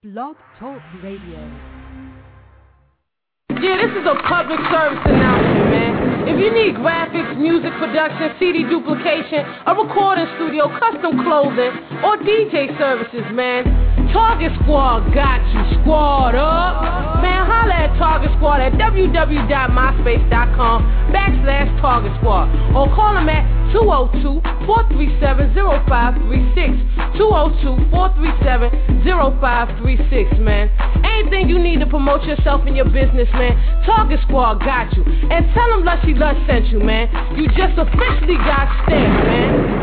Blog Talk Radio. Yeah, this is a public service announcement, man. If you need graphics, music production, CD duplication, a recording studio, custom clothing, or DJ services, man, Target Squad got you. Squad up. Man, holla at Target Squad at www.myspace.com/Target Squad or call them at 202-437-0536. 202-437-0536, man. Anything you need to promote yourself and your business, man, Target Squad got you. And tell them Lushy Lush sent you, man. You just officially got stamped, man.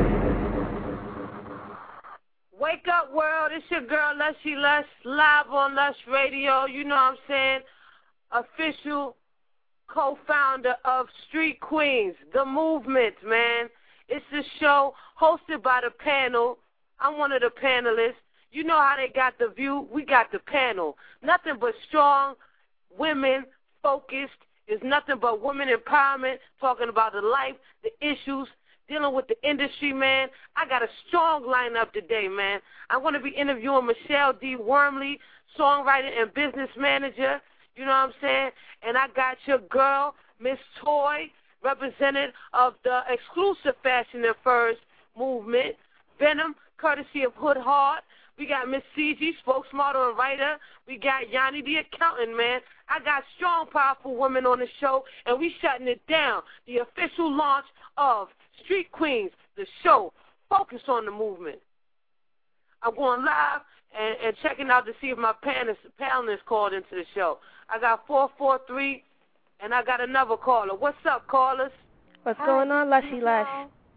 Wake up, world. It's your girl, Lushy Lush, live on Lush Radio. You know what I'm saying? Official co-founder of Street Queens, the movement, man. It's a show hosted by the panel. I'm one of the panelists. You know how they got the view? We got the panel. Nothing but strong women focused. It's nothing but women empowerment, talking about the life, the issues, dealing with the industry, man. I got a strong lineup today, man. I'm going to be interviewing Michelle D. Wormley, songwriter and business manager. You know what I'm saying? And I got your girl, Miss Toy, representative of the exclusive Fashion and Furs movement. Venom, courtesy of Hood Heart. We got Miss CG, spokesmodel and writer. We got Yanni, the accountant, man. I got strong, powerful women on the show, and we shutting it down. The official launch of Street Queens, the show focused on the movement. I'm going live and checking out to see if my panelists called into the show. I got 443, and I got another caller. What's up, callers? What's going on, Lushy Lush?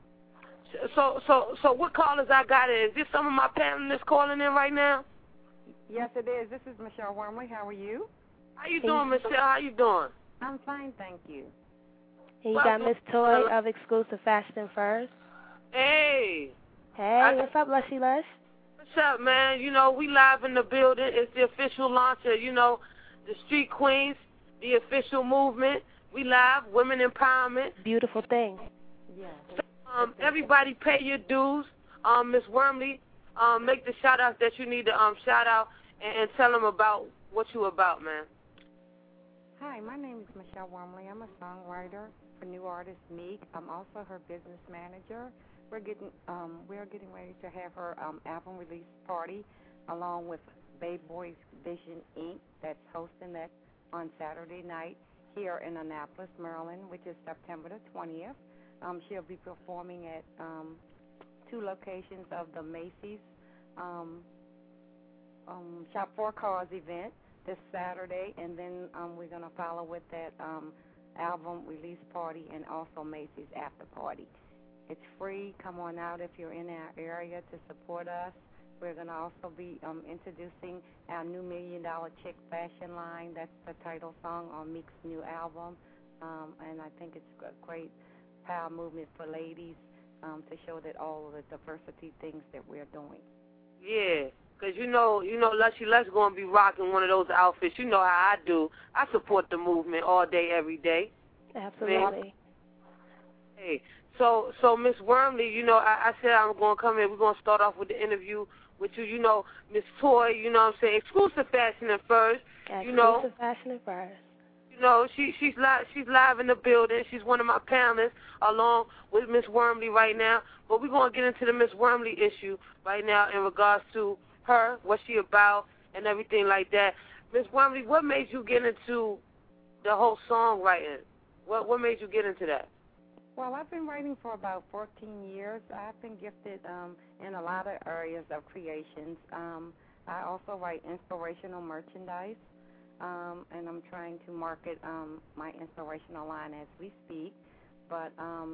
So what callers I got in? Is this some of my panelists calling in right now? Yes, it is. This is Michelle Wormley. How are you? How you doing, Michelle? How you doing? I'm fine, thank you. And you got Miss Toy of Exclusive Fashion and Furs. Hey. Hey, what's up, Lushy Lush? What's up, man? You know, we live in the building. It's the official launch of, you know, the Street Queens, the official movement. We live, women empowerment. Beautiful thing. Yeah. So, everybody pay your dues. Miss Wormley, make the shout-outs that you need to shout out and tell them about what you about, man. Hi, my name is Michelle Wormley. I'm a songwriter for new artist Meek. I'm also her business manager. We're getting ready to have her album release party along with Bay Boys Vision Inc. that's hosting that on Saturday night here in Annapolis, Maryland, which is September the 20th. She'll be performing at 2 locations of the Macy's Shop 4 Cars event this Saturday, and then we're going to follow with that album release party and also Macy's after party. It's free. Come on out if you're in our area to support us. We're going to also be introducing our new $1 Million Chick fashion line. That's the title song on Meek's new album, and I think it's a great power movement for ladies to show that all of the diversity things that we're doing. Yeah, because you know, Lushy Lush going to be rocking one of those outfits. You know how I do. I support the movement all day, every day. Absolutely. Man. Hey, so Miss Wormley, you know, I said I'm going to come in. We're going to start off with the interview with you. You know, Miss Toy, you know what I'm saying, Exclusive Fashion and Furs. Exclusive Fashion and Furs. You know, she's live in the building. She's one of my panelists along with Miss Wormley right now. But we're going to get into the Miss Wormley issue right now in regards to her, what she about, and everything like that. Miss Wormley, what made you get into the whole songwriting? What made you get into that? Well, I've been writing for about 14 years. I've been gifted in a lot of areas of creations. I also write inspirational merchandise. And I'm trying to market my inspirational line as we speak. But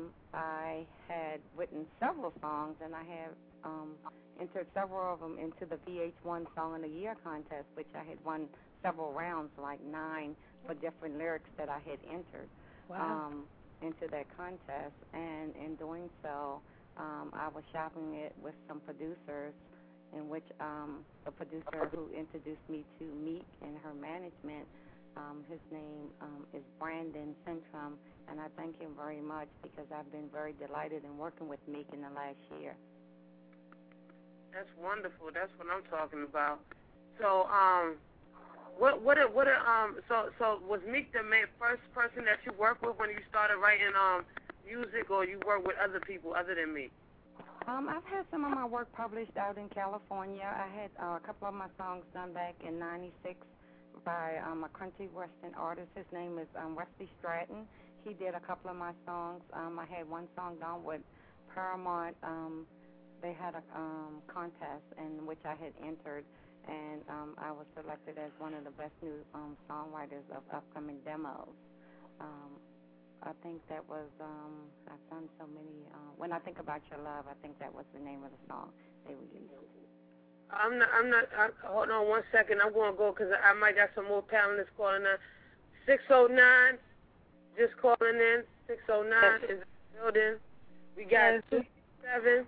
I had written several songs, and I have entered several of them into the VH1 Song of the Year contest, which I had won several rounds, like 9 for different lyrics that I had entered into that contest. And in doing so, I was shopping it with some producers, in which the producer who introduced me to Meek and her management, his name is Brandon Centrum, and I thank him very much because I've been very delighted in working with Meek in the last year. That's wonderful. That's what I'm talking about. So so was Meek the first person that you worked with when you started writing music, or you worked with other people other than Meek? I've had some of my work published out in California. I had a couple of my songs done back in '96 by a country western artist. His name is Wesley Stratton. He did a couple of my songs. I had one song done with Paramount. They had a contest in which I had entered, and I was selected as one of the best new songwriters of upcoming demos. I think that was, I've done so many, When I Think About Your Love, I think that was the name of the song they released. Hold on 1 second. I'm going to go because I might got some more panelists calling in. 609, just calling in. 609 is in the building. We got 267.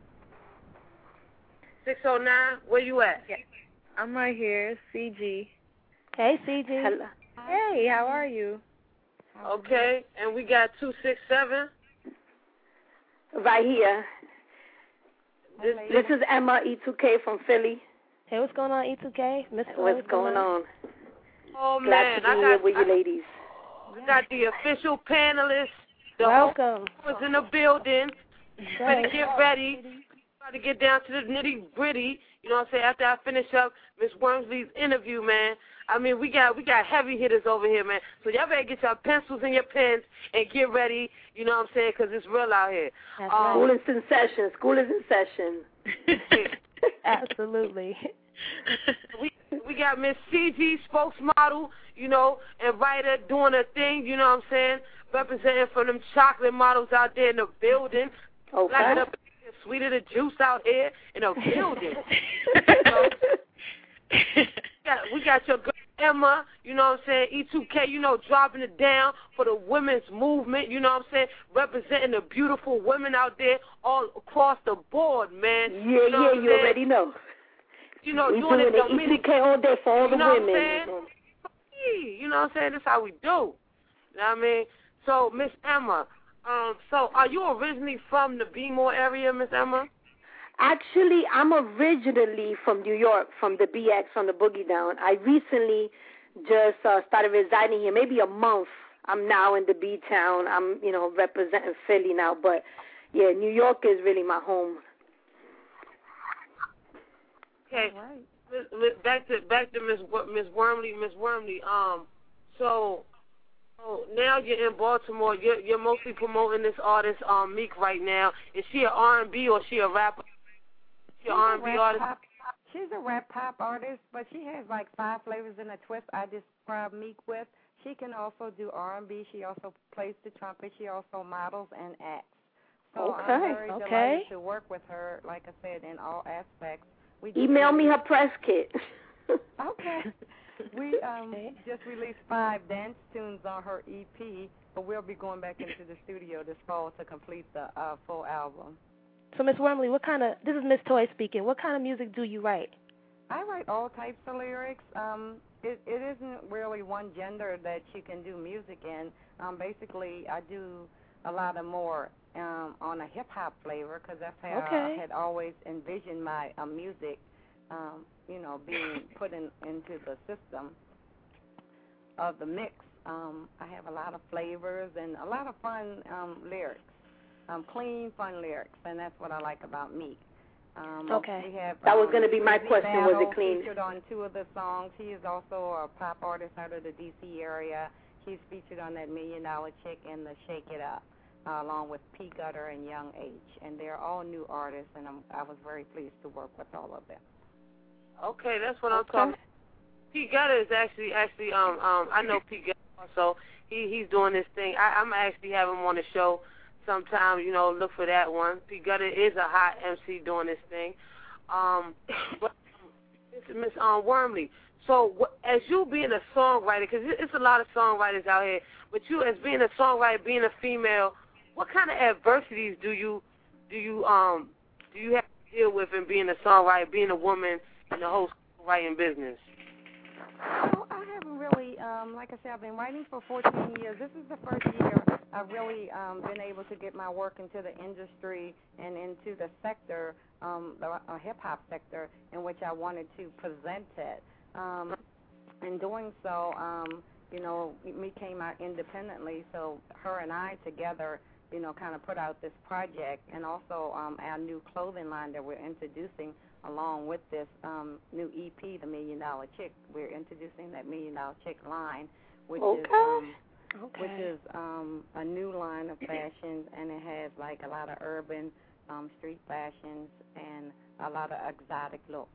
609, where you at? Yeah. I'm right here, CG. Hey, CG. Hello. Hey, how are you? Okay, and we got 267. Right here. This is Emma E2K from Philly. Hey, what's going on, E2K? What's going on? Oh, Glad man. to be here with you ladies. I got the official panelists. Welcome. Was in the building. Better get ready. Try to get down to the nitty-gritty. You know what I'm saying? After I finish up Miss Wormsley's interview, man. I mean, we got heavy hitters over here, man. So y'all better get your pencils and your pens and get ready. You know what I'm saying? Because it's real out here. School is in session. School is in session. Absolutely. We got Miss CG, spokesmodel, you know, and writer doing her thing. You know what I'm saying? Representing for them chocolate models out there in the building. Okay. Black up, sweeter the juice out here in the building. We got your girl Emma, you know what I'm saying, E2K, you know, dropping it down for the women's movement, you know what I'm saying, representing the beautiful women out there all across the board, man. Yeah, you know you already know. You know, we doing it E2K all day for all the women. You know what I'm saying? That's how we do. You know what I mean? So, Miss Emma, so are you originally from the B-More area, Miss Emma? Actually, I'm originally from New York, from the BX, from the Boogie Down. I recently just started residing here, maybe a month. I'm now in the B-Town. I'm, you know, representing Philly now. But, yeah, New York is really my home. Okay. Right. Back to Miss Wormley. So now you're in Baltimore. You're mostly promoting this artist, Meek, right now. Is she an R&B or is she a rapper? She's an R&B artist. She's a rap pop artist, but she has like 5 flavors in a twist I describe Meek with. She can also do R&B. She also plays the trumpet. She also models and acts. So I'm very delighted to work with her, like I said, in all aspects. Email me her press kit. Okay. We just released 5 dance tunes on her EP, but we'll be going back into the studio this fall to complete the full album. So, Miss Wormley, this is Miss Toy speaking. What kind of music do you write? I write all types of lyrics. It isn't really one gender that you can do music in. Basically, I do a lot of more on a hip-hop flavor because that's how I had always envisioned my music, you know, being put into the system of the mix. I have a lot of flavors and a lot of fun lyrics. Clean, fun lyrics, and that's what I like about Meek. We have, that was going to be my question, was it clean? Featured on 2 of the songs. He is also a pop artist out of the D.C. area. He's featured on that $1 Million Chick and the Shake It Up, along with P. Gutter and Young H. And they're all new artists, and I was very pleased to work with all of them. Okay, that's what I'm talking about. P. Gutter is actually I know P. Gutter also. He's doing this thing. I'm actually having him on the show sometime, you know, look for that one. P. Gutter is a hot MC doing this thing. But Miss Wormley, so as you being a songwriter, because it's a lot of songwriters out here, but you as being a songwriter, being a female, what kind of adversities do you have to deal with in being a songwriter, being a woman in the whole songwriting business? Well, I haven't really, like I said, I've been writing for 14 years. This is the first year I've really been able to get my work into the industry and into the sector, the hip-hop sector, in which I wanted to present it. In doing so, you know, me came out independently, so her and I together, you know, kind of put out this project, and also our new clothing line that we're introducing along with this new EP, The $1 Million Chick. We're introducing that $1 Million Chick line, which is a new line of fashions, and it has like a lot of urban street fashions and a lot of exotic looks.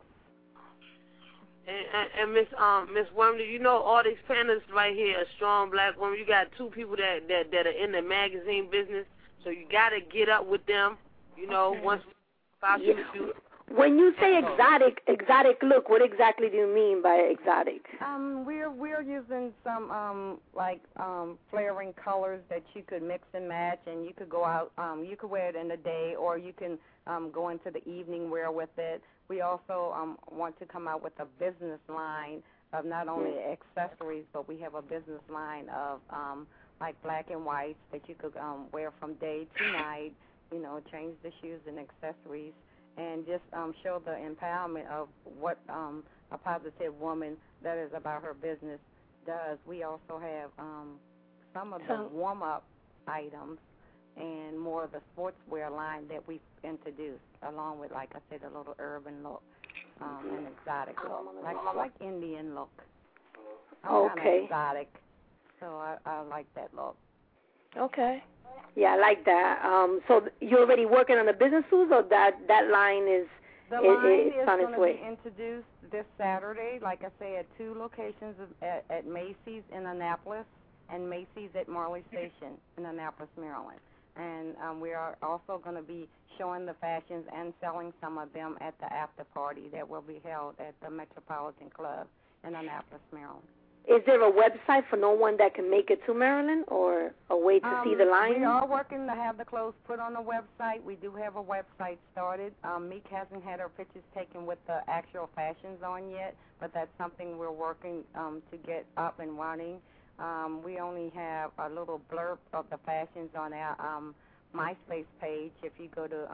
And Miss Wormley, you know all these panelists right here, a strong black woman. You got two people that are in the magazine business, so you got to get up with them. You know, once about you. When you say exotic look, what exactly do you mean by exotic? We're using some flaring colors that you could mix and match, and you could go out. You could wear it in the day, or you can go into the evening wear with it. We also want to come out with a business line of not only accessories, but we have a business line of like black and whites that you could wear from day to night. You know, change the shoes and accessories, and just show the empowerment of what a positive woman that is about her business does. We also have some of the warm-up items and more of the sportswear line that we've introduced, along with, like I said, a little urban look, an exotic look, like Indian look. I'm kind of exotic, so I like that look. Okay. Yeah, I like that. So you're already working on the business suits, or that line is the line is on its way? Be introduced this Saturday, like I say, at two locations at Macy's in Annapolis and Macy's at Marley Station in Annapolis, Maryland. And we are also going to be showing the fashions and selling some of them at the after party that will be held at the Metropolitan Club in Annapolis, Maryland. Is there a website for no one that can make it to Maryland, or a way to see the line? We are working to have the clothes put on the website. We do have a website started. Meek hasn't had her pictures taken with the actual fashions on yet, but that's something we're working to get up and running. We only have a little blurb of the fashions on our MySpace page. If you go to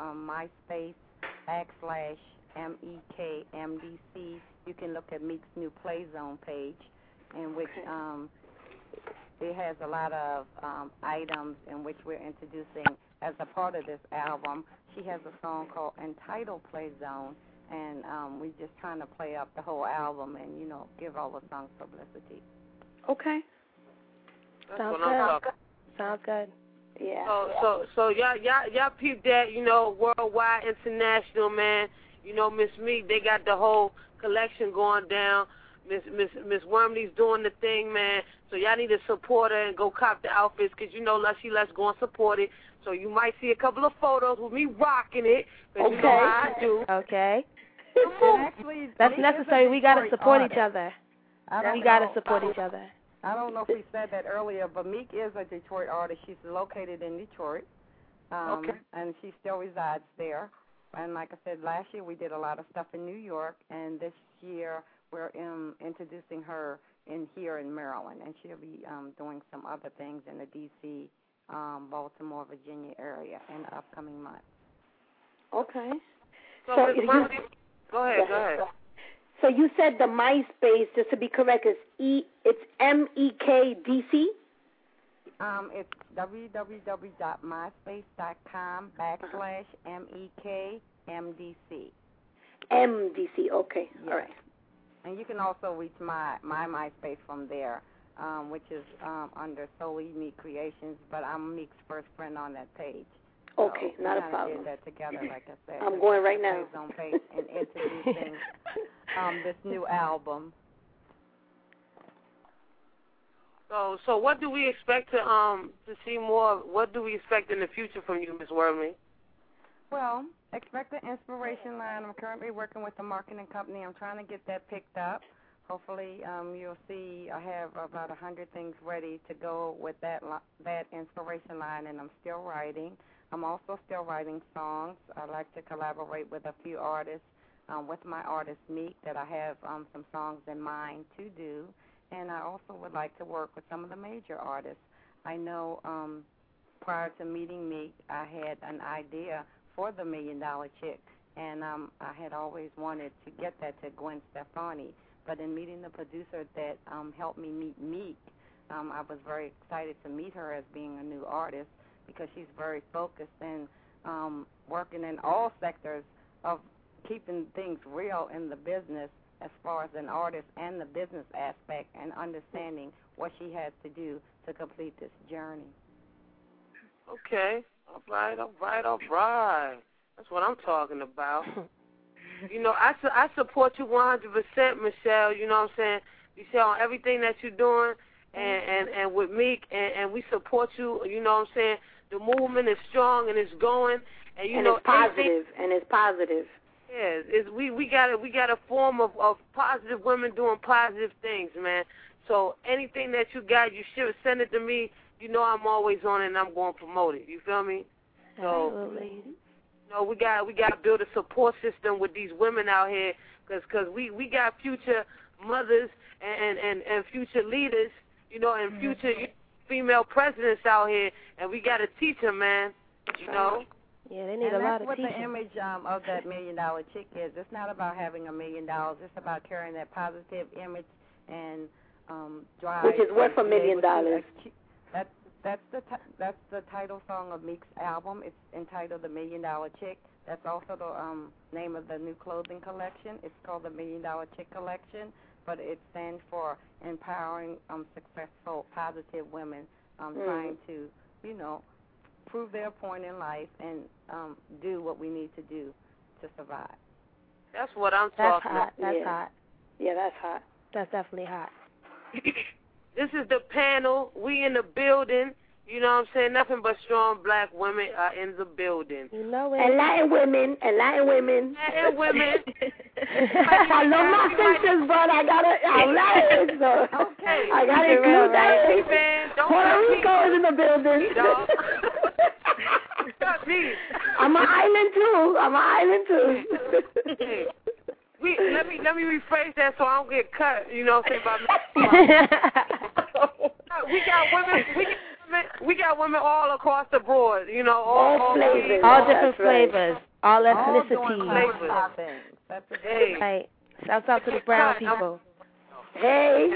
MySpace.com/MEKMDC, you can look at Meek's new Play Zone page, in which it has a lot of items in which we're introducing as a part of this album. She has a song called entitled Play Zone, and we're just trying to play up the whole album and, you know, give all the songs publicity. Okay. Sounds good. Sounds good. Yeah. So y'all peep that, you know, worldwide, international, man. You know, Miss Meek, they got the whole collection going down. Miss Wormley's doing the thing, man. So y'all need to support her and go cop the outfits, because, you know, let's go and support it. So you might see a couple of photos with me rocking it, because you know how I do. Okay. Actually, that's necessary. We got to support each other. We got to support each other. I don't know if we said that earlier, but Meek is a Detroit artist. She's located in Detroit, and she still resides there. And like I said, last year we did a lot of stuff in New York, and this year we're introducing her here in Maryland, and she'll be doing some other things in the D.C., Baltimore, Virginia area in the upcoming months. Okay. So go ahead. So you said the MySpace, just to be correct, is it's MEKDC? It's www.myspace.com/MEKMDC. MDC, okay, yes. All right. And you can also reach my MySpace from there, which is under Solely Meek Creations, but I'm Meek's first friend on that page. Okay, so not a problem. Did that together, like I said. I'm going right now. On page and introducing this new album. So what do we expect to see more? What do we expect in the future from you, Ms. Wormley? Well, expect the inspiration line. I'm currently working with a marketing company. I'm trying to get that picked up. Hopefully, you'll see I have about 100 things ready to go with that inspiration line, and I'm still writing. I'm also still writing songs. I like to collaborate with a few artists, with my artist Meek, that I have some songs in mind to do. And I also would like to work with some of the major artists. I know prior to meeting Meek, I had an idea for the $1 Million Chick, and I had always wanted to get that to Gwen Stefani, But in meeting the producer that helped me meet Meek, I was very excited to meet her as being a new artist because she's very focused and working in all sectors of keeping things real in the business as far as an artist and the business aspect and understanding what she has to do to complete this journey. Okay. All right. That's what I'm talking about. You know, I support you 100%, Michelle. You know what I'm saying? Michelle, on everything that you're doing and with Meek, and we support you. You know what I'm saying? The movement is strong and it's going. And, you know, it's positive. And it's positive. Yeah, we got a form of positive women doing positive things, man. So anything that you got, you should send it to me. You know I'm always on it and I'm going to promote it. You feel me? So, absolutely. you know, we got to build a support system with these women out here because we got future mothers and future leaders, you know, and future female presidents out here, and we got to teach them, man. You know? Yeah, they need a lot of teaching. teaching. And that's what the image of that $1 million chick is. It's not about having $1 million. It's about carrying that positive image and drive. Which is worth $1 million. That's the title song of Meek's album. It's entitled The $1 Million Chick. That's also the name of the new clothing collection. It's called the $1 Million Chick Collection, but it stands for empowering successful, positive women trying to, you know, prove their point in life and do what we need to do to survive. That's what I'm talking about. That's hot. Yeah, that's hot. That's definitely hot. This is the panel. We in the building. You know what I'm saying? Nothing but strong black women are in the building. You know it. And Latin women. Latin women. I love my sisters, but I'm Latin, so okay. I got to include that. Man, Puerto Rico is in the building. I'm an island too. Let me rephrase that so I don't get cut. You know what I'm saying? We got women all across the board. You know, all flavors, all different flavors, all ethnicities. Right. Shouts out to the brown people. Hey.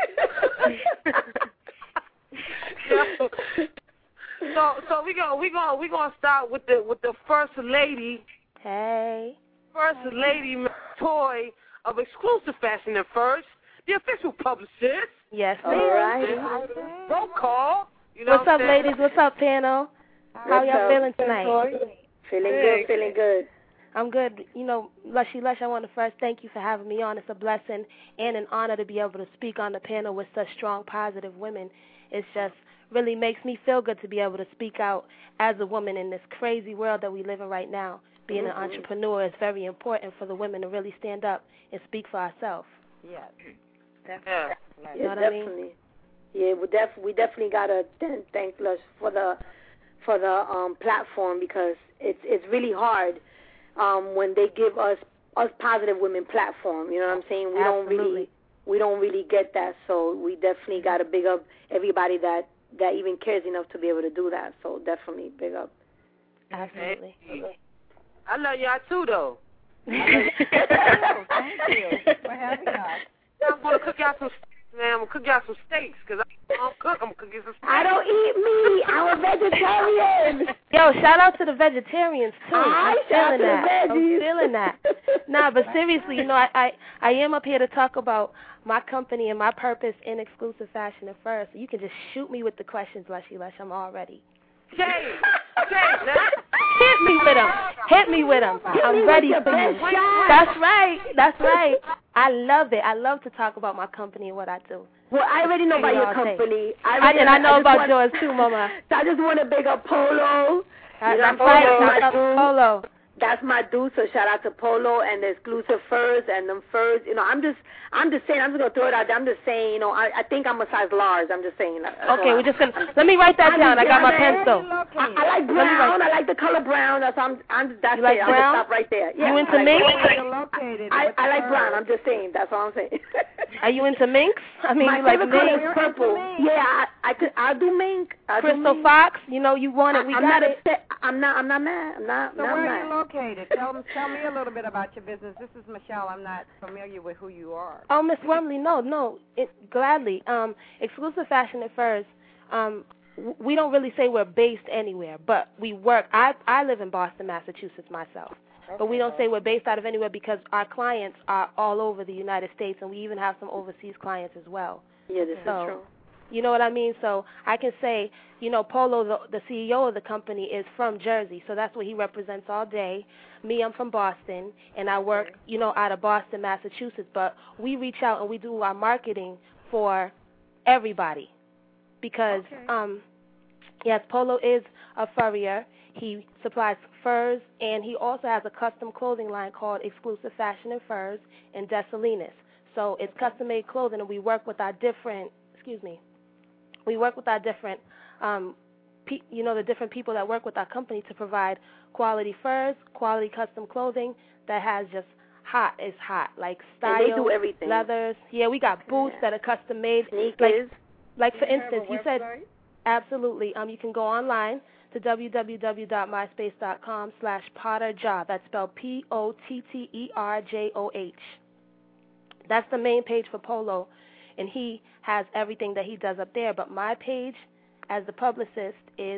So we gonna start with the first lady. Hey. First lady Toy of Exclusive Fashion and First, the official publicist. Yes, ma'am. All right. Roll call. You know What's up, ladies? What's up, panel? How y'all feeling tonight? Feeling good. I'm good. You know, Lushy Lush, I want to first thank you for having me on. It's a blessing and an honor to be able to speak on the panel with such strong, positive women. It's just really makes me feel good to be able to speak out as a woman in this crazy world that we live in right now. Being an entrepreneur is very important for the women to really stand up and speak for ourselves. Yes. Yeah. You know what definitely. I mean? Yeah, we definitely gotta thank Lush for the platform because it's really hard when they give us positive women platform. You know what I'm saying? We don't really get that. So we definitely gotta big up everybody that even cares enough to be able to do that. So definitely big up. Absolutely. Hey. I love y'all too, though. Thank you for having us. I'm gonna cook y'all some. Man, I'm going to cook y'all some steaks, because I don't cook. I'm going to cook you some steaks. I don't eat meat. I'm a vegetarian. Yo, shout out to the vegetarians, too. I'm feeling that. Nah, but seriously, you know, I am up here to talk about my company and my purpose in Exclusive Fashion and First. You can just shoot me with the questions, Lushy Lush. I'm all ready. Hit me with them. I'm ready for you. That's right. I love it. I love to talk about my company and what I do. Well, I already know about your company. I know about yours too, Mama. So I just want to big up Polo. That's right. Polo. That's my dude, so shout out to Polo and the Exclusive Furs and them furs. You know, I'm just saying, I'm just going to throw it out there. I'm just saying, you know, I think I'm a size large. I'm just saying. Okay, we're just going to, let me write that down. I got my pencil. I like brown. I like the color brown. That's you like it. I'm going to stop right there. Yeah, you into mink? I like brown. I'm just saying. That's all I'm saying. Are you into minks? I mean, my you like favorite mink? color is purple. Yeah, I'll do mink. Crystal Fox, you know, you want it, we got it. I'm not mad. So where are you located? Tell me a little bit about your business. This is Michelle. I'm not familiar with who you are. Oh, Miss Wormley, no, gladly. Exclusive Fashion and Furs. We don't really say we're based anywhere, but we work. I live in Boston, Massachusetts myself. Okay, but we don't say we're based out of anywhere because our clients are all over the United States, and we even have some overseas clients as well. Yeah, this is true. You know what I mean? So I can say, you know, Polo, the CEO of the company, is from Jersey, so that's what he represents all day. Me, I'm from Boston, and I work, you know, out of Boston, Massachusetts. But we reach out and we do our marketing for everybody because, yes, Polo is a furrier. He supplies furs, and he also has a custom clothing line called Exclusive Fashion and Furs in Dessalines. So it's custom-made clothing, and we work with our different, the different people that work with our company to provide quality furs, quality custom clothing that has just it's hot, like style, and they do everything. Leathers. Yeah, we got boots that are custom-made. Sneakers. Like for instance, you said, absolutely, you can go online to www.myspace.com/PotterJob. That's spelled POTTERJOH. That's the main page for Polo, and he has everything that he does up there. But my page, as the publicist, is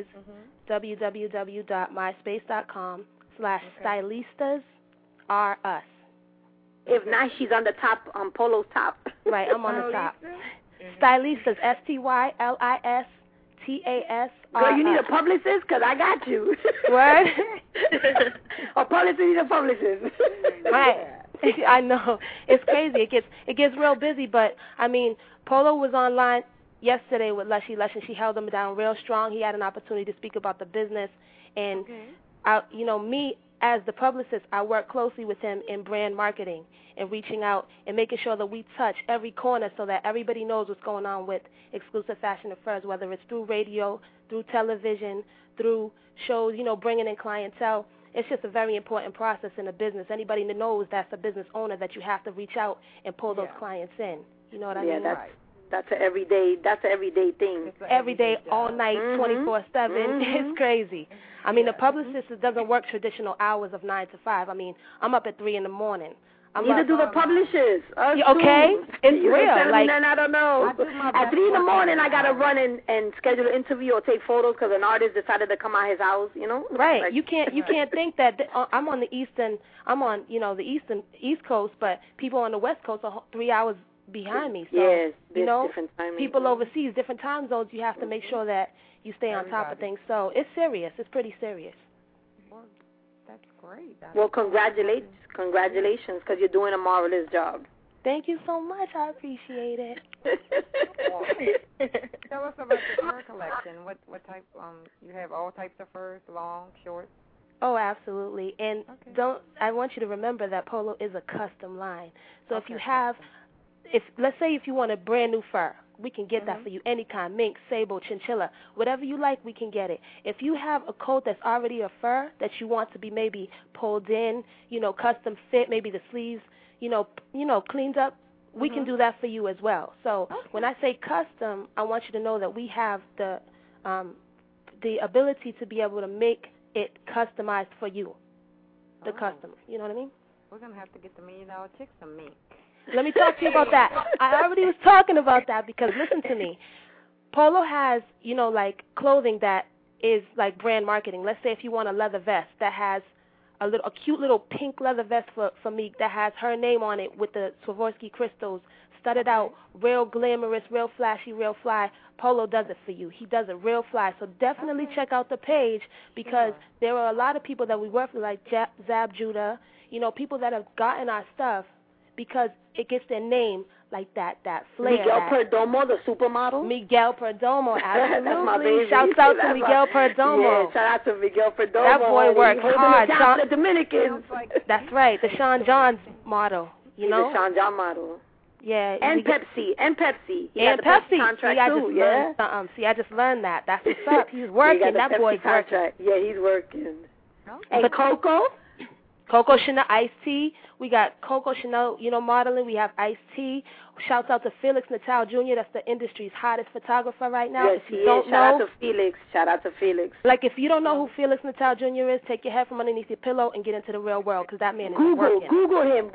www.myspace.com/stylistasrus. If not, she's on the top, on Polo's top. Right, I'm on the top. Stylistas, STYLISTAS. Girl, you need a publicist? Because I got you. What? A publicist needs a publicist. Right. I know. It's crazy. It gets real busy, but, I mean, Polo was online yesterday with Lushy Lush, and she held him down real strong. He had an opportunity to speak about the business, and, me, as the publicist, I work closely with him in brand marketing and reaching out and making sure that we touch every corner so that everybody knows what's going on with Exclusive Fashion and Furs, whether it's through radio, through television, through shows, bringing in clientele. It's just a very important process in a business. Anybody that knows that's a business owner that you have to reach out and pull those clients in. You know what I mean? Yeah, that's an everyday thing. Every day, all night, 24/7. It's crazy. I mean, the publicist doesn't work traditional hours of 9 to 5. I mean, I'm up at 3 in the morning. Neither do the publishers. Okay? It's real. Like, I don't know. At 3 in the morning, I got to run and schedule an interview or take photos because an artist decided to come out his house, Right. Like, you can't think that I'm on the East Coast, but people on the West Coast are 3 hours behind me. So, yes, different timing. People overseas, different time zones, you have to make sure that you stay on top of things. So it's serious. It's pretty serious. Well, that's great. Well, congratulations, because you're doing a marvelous job. Thank you so much. I appreciate it. Tell us about your fur collection. What type? You have all types of furs, long, short. Oh, absolutely. And I want you to remember that Polo is a custom line. So if you have, let's say if you want a brand new fur, we can get that for you, any kind, mink, sable, chinchilla, whatever you like, we can get it. If you have a coat that's already a fur that you want to be maybe pulled in, custom fit, maybe the sleeves, cleaned up, we can do that for you as well. So when I say custom, I want you to know that we have the ability to be able to make it customized for you, the customer. You know what I mean? We're going to have to get the $1 Million Chicks some mink. Let me talk to you about that. I already was talking about that because, listen to me, Polo has, like clothing that is like brand marketing. Let's say if you want a leather vest that has a cute little pink leather vest for me that has her name on it with the Swarovski crystals, studded out, real glamorous, real flashy, real fly. Polo does it for you. He does it real fly. So definitely check out the page because there are a lot of people that we work with, like Zab Judah, people that have gotten our stuff because it gets their name like that flair. Miguel Perdomo, the supermodel? Miguel Perdomo, absolutely. That's my baby. Shouts out to Miguel Perdomo. Yeah, shout out to Miguel Perdomo. That boy works hard. The Dominicans. That's right, the Sean John's model, He's the Sean John model. Yeah. And Pepsi. He and got the Pepsi contract too, See, I just learned that. That's what's up. He's working. That boy's working. Yeah, he's working. And Coco? Coco Chanel, Ice-T. We got Coco Chanel, modeling. We have Ice-T. Shouts out to Felix Natal Jr. That's the industry's hottest photographer right now. Yes, if you don't know, Shout out to Felix. Like, if you don't know who Felix Natal Jr. is, take your head from underneath your pillow and get into the real world, because that man is working. Google him.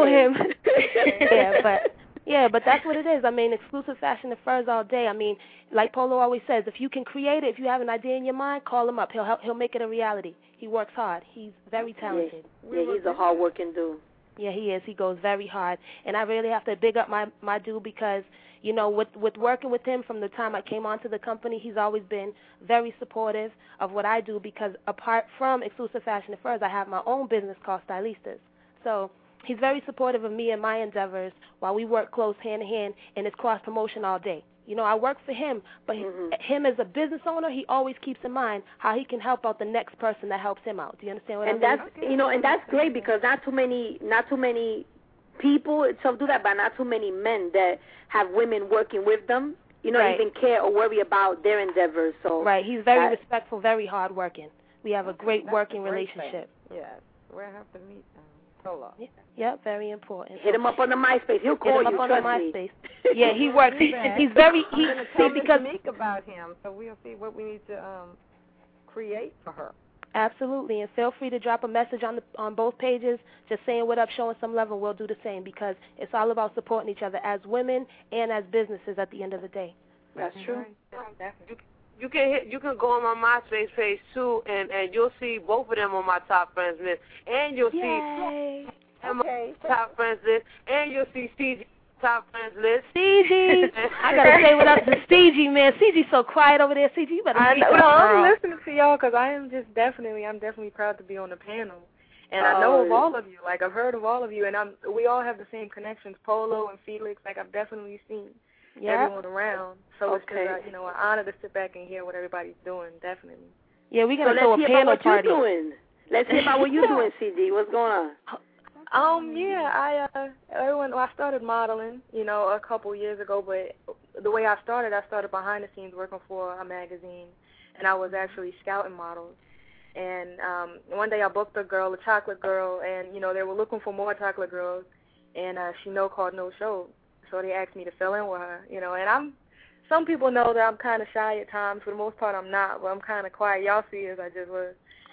But that's what it is. I mean, exclusive fashion and furs all day. I mean, like Polo always says, if you can create it, if you have an idea in your mind, call him up. He'll make it a reality. He works hard. He's very talented. Yeah, he's a hard-working dude. Yeah, he is. He goes very hard. And I really have to big up my dude because, with working with him from the time I came onto the company, he's always been very supportive of what I do because apart from Exclusive Fashion and Furs, I have my own business called Stylistas. So he's very supportive of me and my endeavors while we work close hand in hand, and it's cross-promotion all day. I work for him, but him as a business owner, he always keeps in mind how he can help out the next person that helps him out. Do you understand what I mean? And that's great because not too many people do that, but not too many men that have women working with them, even care or worry about their endeavors. So right, he's very respectful, very hardworking. We have a great working relationship. Yes, we'll have to meet Polo. Yeah, very important. Hit him up on the MySpace. He'll call you. Hit him up on the MySpace. Yeah, he works. He's very. Because about him, so we'll see what we need to create for her. Absolutely, and feel free to drop a message on both pages, just saying what up, showing some love, and we'll do the same because it's all about supporting each other as women and as businesses at the end of the day. That's true. You can go on my MySpace page too, and you'll see both of them on my top friends list, and you'll see my top friends list, and you'll see CG top friends list. CG, I gotta say what up to CG, man. CG's so quiet over there. CG, you better. I'm listening to y'all because I'm definitely proud to be on the panel, and I know of all of you. Like I've heard of all of you, and we all have the same connections. Polo and Felix, like I've definitely seen. Everyone around. So it's just, an honor to sit back and hear what everybody's doing, definitely. Yeah, we're going to throw a panel party. Let's hear about what you're doing, CG. What's going on? I started modeling, a couple years ago, but the way I started behind the scenes working for a magazine, and I was actually scouting models. And one day I booked a chocolate girl, and, they were looking for more chocolate girls, and she called no show. So they asked me to fill in with her, and some people know that I'm kind of shy at times. For the most part, I'm not, but I'm kind of quiet. Y'all see as I just was.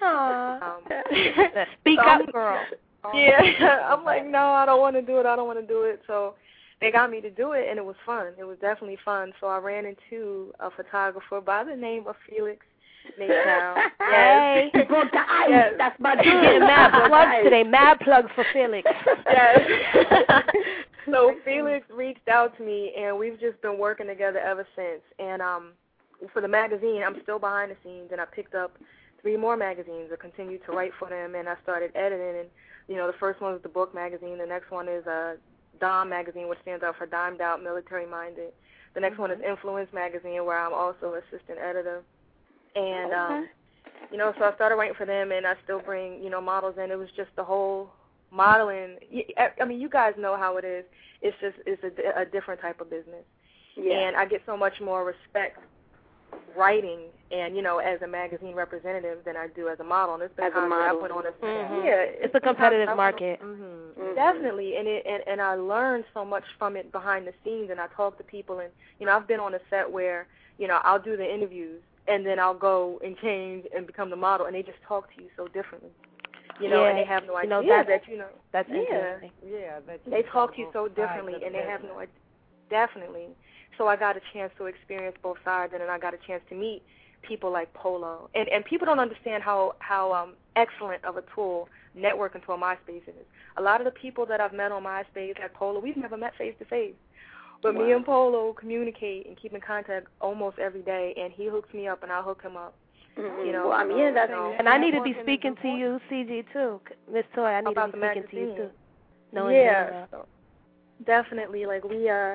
Speak up, girl. Yeah, I'm like, no, I don't want to do it. So they got me to do it, and it was fun. It was definitely fun. So I ran into a photographer by the name of Felix Natal. Hey. He broke the ice. Yes. That's my dude. Getting mad plugs today. Mad plugs for Felix. Yes. So Felix reached out to me, and we've just been working together ever since. And for the magazine, I'm still behind the scenes, and I picked up 3 more magazines. I continued to write for them, and I started editing. And, the first one was the Book magazine. The next one is DOM magazine, which stands out for Dimed Out, Military Minded. The next one is Influence magazine, where I'm also assistant editor. And, so I started writing for them, and I still bring, models in. It was just the whole modeling. I mean, you guys know how it is. It's a different type of business. Yeah. And I get so much more respect writing and, as a magazine representative than I do as a model. And it's been time I put on it's a competitive market. Definitely. And I learned so much from it behind the scenes, and I talk to people. And, I've been on a set where, I'll do the interviews, and then I'll go and change and become the model, and they just talk to you so differently. And they have no idea That's interesting. Yeah, they talk to you so differently, and they have no idea. Definitely. So I got a chance to experience both sides, and then I got a chance to meet people like Polo. And people don't understand how excellent of a tool networking to a MySpace is. A lot of the people that I've met on MySpace, like Polo, we've never met face-to-face. But me and Polo communicate and keep in contact almost every day, and he hooks me up, and I'll hook him up. And I need to be speaking to you, CG, too. Miss Toy, I need to be speaking to you, too. So definitely, like,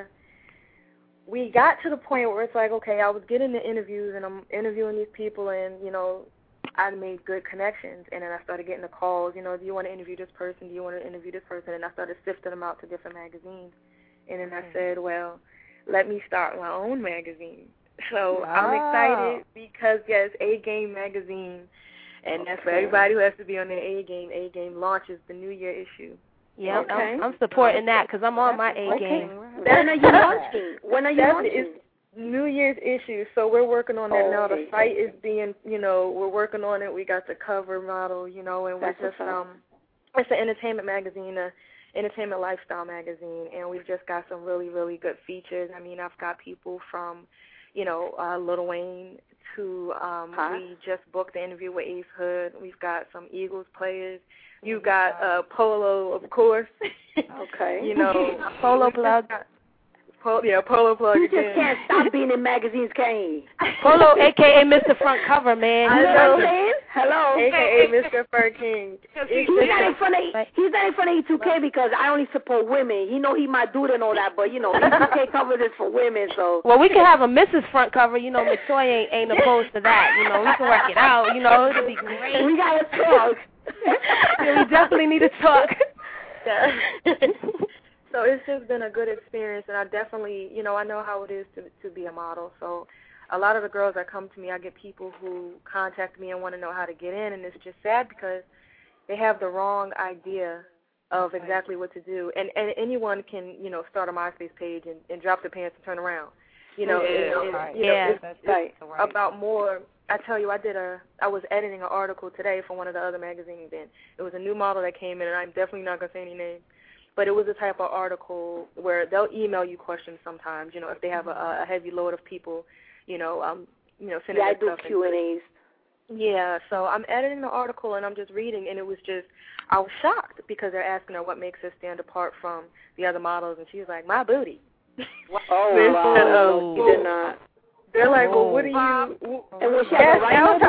we got to the point where it's like, okay, I was getting the interviews, and I'm interviewing these people, and, I made good connections, and then I started getting the calls, do you want to interview this person? Do you want to interview this person? And I started sifting them out to different magazines. And then I said, well, let me start my own magazine. So I'm excited because, yes, A Game magazine And that's for everybody who has to be on their A game. A game launches the New Year issue. Yeah, okay. I'm supporting that because I'm on my A game. When are you launching? When are you launching? It's New Year's issue, so we're working on that now. The site is being, we're working on it. We got the cover model, and we're just, it's an entertainment magazine, entertainment lifestyle magazine, and we've just got some really, really good features. I mean, I've got people from, Lil Wayne to, we just booked the interview with Ace Hood. We've got some Eagles players. You got Polo, of course. Okay. Polo plug. Polo plug. You just can't stop being in magazines, can you? Polo, a.k.a. Mr. Front Cover, man. You know what I'm saying? Hello. A.k.a. Mr. Fur King. He's not in front of E2K because I only support women. He know he my dude and all that, but, E2K cover this for women, so. Well, we can have a Mrs. Front Cover. Miss Toy ain't opposed to that. We can work it out. It'll be great. We got to talk. Yeah, we definitely need to talk. So it's just been a good experience, and I definitely, I know how it is to be a model. So a lot of the girls that come to me, I get people who contact me and want to know how to get in, and it's just sad because they have the wrong idea of exactly what to do. And anyone can, start a MySpace page and drop their pants and turn around. It's about more. I tell you, I was editing an article today for one of the other magazines, and it was a new model that came in, and I'm definitely not going to say any names. But it was a type of article where they'll email you questions sometimes, if they have a heavy load of people, sending I do Q&As. Yeah, so I'm editing the article and I'm just reading, and it was just, I was shocked because they're asking her what makes her stand apart from the other models, and she's like, my booty. Wow. She did not. They're like, well, what do you? And was she have a rhino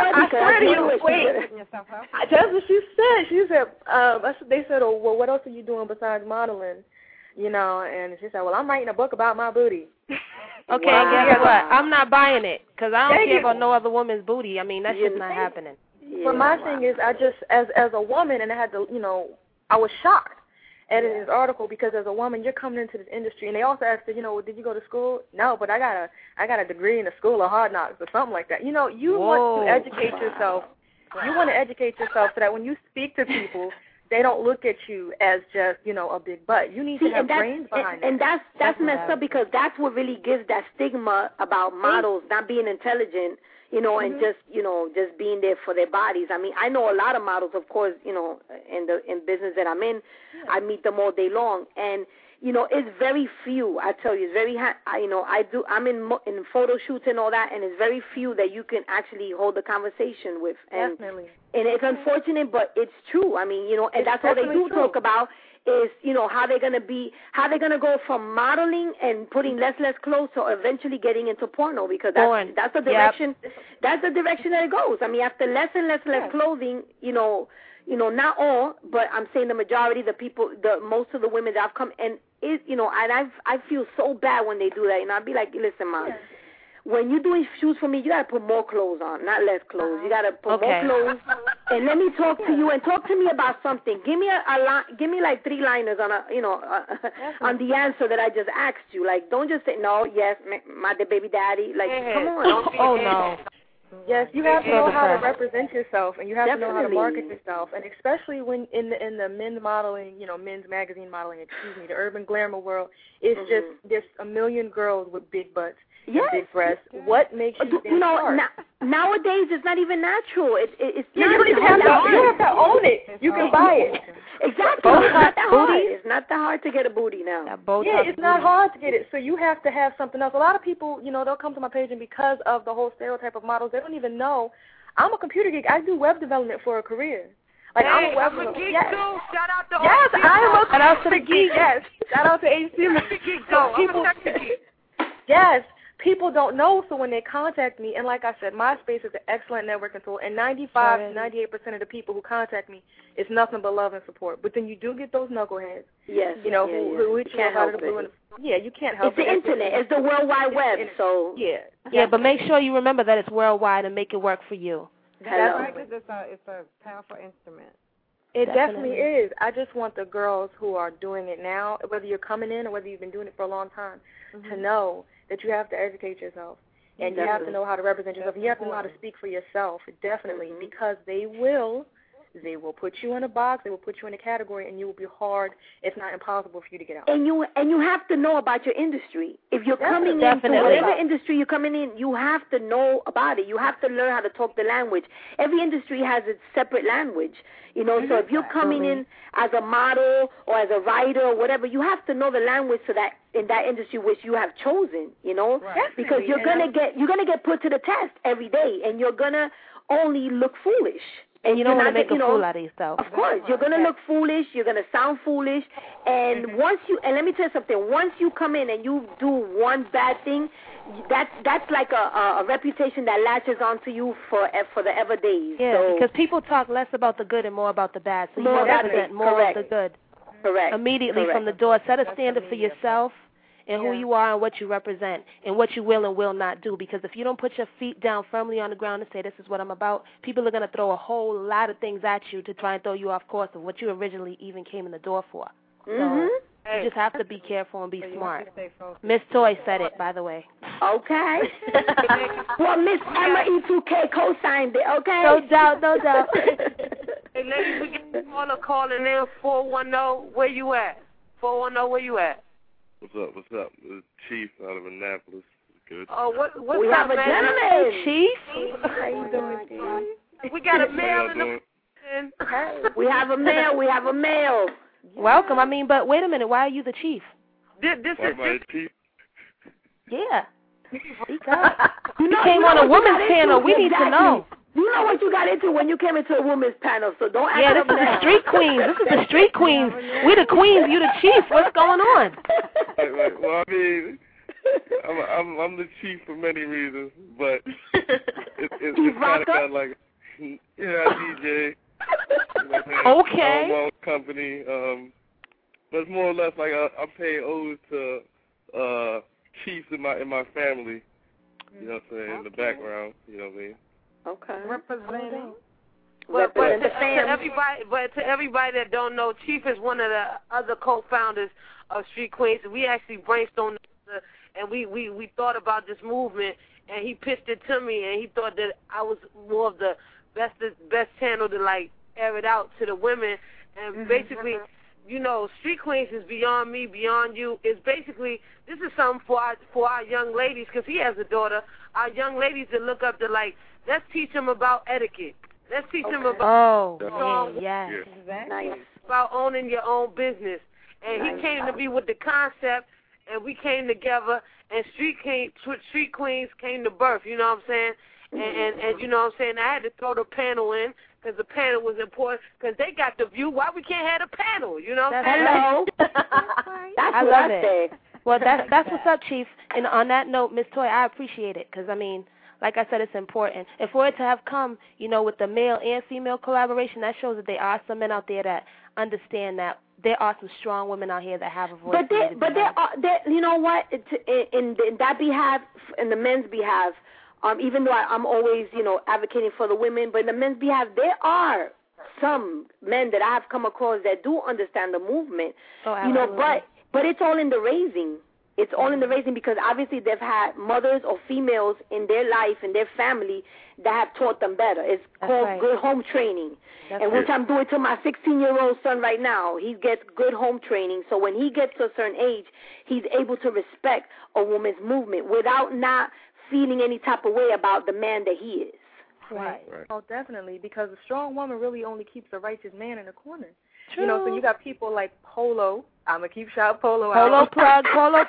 that's what she said. She said, they said, oh, well, what else are you doing besides modeling? And she said, well, I'm writing a book about my booty. Okay, and guess what? I'm not buying it because I don't care about no other woman's booty. I mean, that's just not happening. But my thing is, I just, as a woman, and I had to, I was shocked editing this article because as a woman, you're coming into this industry, and they also asked her, did you go to school? No, but I got a degree in the School of Hard Knocks or something like that. You want to educate yourself. You want to educate yourself so that when you speak to people, they don't look at you as just, a big butt. You need to have brains behind it. And that's messed up because that's what really gives that stigma about models not being intelligent, and just being there for their bodies. I mean, I know a lot of models, of course, in business that I'm in. I meet them all day long, and it's very few. I tell you, it's very. I'm in photo shoots and all that, and it's very few that you can actually hold a conversation with. And, Definitely. And it's unfortunate, but it's true. I mean, and that's all they do talk about is, how they're gonna go from modeling and putting less clothes to eventually getting into porno because that's the direction. Yep. That's the direction that it goes. I mean, after less and less clothing, not all, but I'm saying the majority, most of the women that I've come, and I feel so bad when they do that. I'd be like, listen, Mom, when you're doing shoots for me, you got to put more clothes on, not less clothes. You got to put more clothes, and let me talk to you and talk to me about something. Give me give me like 3 liners on on the answer that I just asked you. Like, don't just say no, yes, my baby daddy. Like, come on. Oh no. Yes, you have to know how to represent yourself, and you have to know how to market yourself, and especially when in the men's modeling, men's magazine modeling, the urban glamour world, it's just there's a million girls with big butts and big breasts. What makes you stand apart? Nowadays it's not even natural. It's you have to own it. You can buy it. Exactly. It's not that hard. It's not that hard to get a booty now. It's not hard to get it. So you have to have something else. A lot of people, they'll come to my page, and because of the whole stereotype of models, they don't even know I'm a computer geek. I do web development for a career. Like, I'm a web developer. Geek too. Shout out to I am a geek. Yes. Shout out to HTML. Yes. People don't know, so when they contact me, and like I said, MySpace is an excellent networking tool, and 95 to 98% of the people who contact me, it's nothing but love and support. But then you do get those knuckleheads, who hit you out of the blue. You can't help it. It's the internet. It's the World Wide Web, so. Yeah, but make sure you remember that it's worldwide and make it work for you. That's right, because it's a powerful instrument. It definitely is. I just want the girls who are doing it now, whether you're coming in or whether you've been doing it for a long time, to know that you have to educate yourself. And you have to know how to represent yourself. You have to know how to speak for yourself, definitely, because they will put you in a box, they will put you in a category, and you will be hard, if not impossible, for you to get out. And you have to know about your industry. If you're coming into whatever industry you're coming in, you have to know about it. You have to learn how to talk the language. Every industry has its separate language, you know. So if you're coming in as a model or as a writer or whatever, you have to know the language so that in that industry which you have chosen, you know, because you're gonna get put to the test every day, and you're gonna only look foolish. And you don't want to make a fool out of yourself. Of course. You're going to look foolish. You're going to sound foolish. And and let me tell you something, once you come in and you do one bad thing, that's like a reputation that latches onto you for the ever days. Yeah, so, because people talk less about the good and more about the bad. So you want to represent more of the good. Correct. Immediately from the door. Set a standard for yourself and who you are and what you represent and what you will and will not do. Because if you don't put your feet down firmly on the ground and say, this is what I'm about, people are going to throw a whole lot of things at you to try and throw you off course of what you originally even came in the door for. So you just have to be careful and be smart. Miss Toy said it, by the way. Okay. Well, Miss Emma E2K co-signed it, okay? No doubt, no doubt. Hey, ladies, we get the caller calling in, 410, where you at? 410, where you at? What's up? The Chief out of Annapolis. Good. Oh, what's we up, have a man? gentleman. Chief? How you doing, We got a male in the... We have a male. Welcome. I mean, but wait a minute. Why are you the chief? This Why am I the Chief? Yeah. Speak up. You came on a women's panel. We need to know. You know what you got into when you came into a women's panel, so don't act Yeah, this is the street queens. This is the street queens. We the queens, you the chief. What's going on? Well, I mean, I'm the chief for many reasons, but it's kind of like, DJ. Okay. My own company, but it's more or less like I pay ode to chiefs in my family. You know what I'm saying? In the background. You know what I mean? Okay. Representing. But to everybody that don't know, Chief is one of the other co-founders of Street Queens. We actually brainstormed and we thought about this movement, and he pitched it to me, and he thought that I was more of the best channel to like air it out to the women, and basically, you know, Street Queens is beyond me, beyond you. It's basically, this is something for our young ladies, because he has a daughter, our young ladies that look up to, like, let's teach them about etiquette. Let's teach them about about owning your own business. And he came to me with the concept, and we came together, and Street Queens came to birth, you know what I'm saying? And you know what I'm saying, I had to throw the panel in, because the panel was important, because they got the view. Why we can't have a panel, you know what I'm saying? Hello. I love it. Well, that's what's up, Chief. And on that note, Miss Toy, I appreciate it, because, I mean, like I said, it's important. And for it to have come, you know, with the male and female collaboration, that shows that there are some men out there that understand that there are some strong women out here that have a voice. But there are, you know what, in that behalf, in the men's behalf, even though I'm always, you know, advocating for the women, but in the men's behalf, there are some men that I have come across that do understand the movement. Oh, you know, but it's all in the raising. It's all in the raising, because obviously they've had mothers or females in their life and their family that have taught them better. It's called good home training, which I'm doing to my 16-year-old son right now. He gets good home training, so when he gets to a certain age, he's able to respect a woman's movement without not feeling any type of way about the man that he is. Right. Oh, definitely, because a strong woman really only keeps a righteous man in the corner. True. You know, so you got people like Polo. I'm going to keep shout Polo out. Polo plug.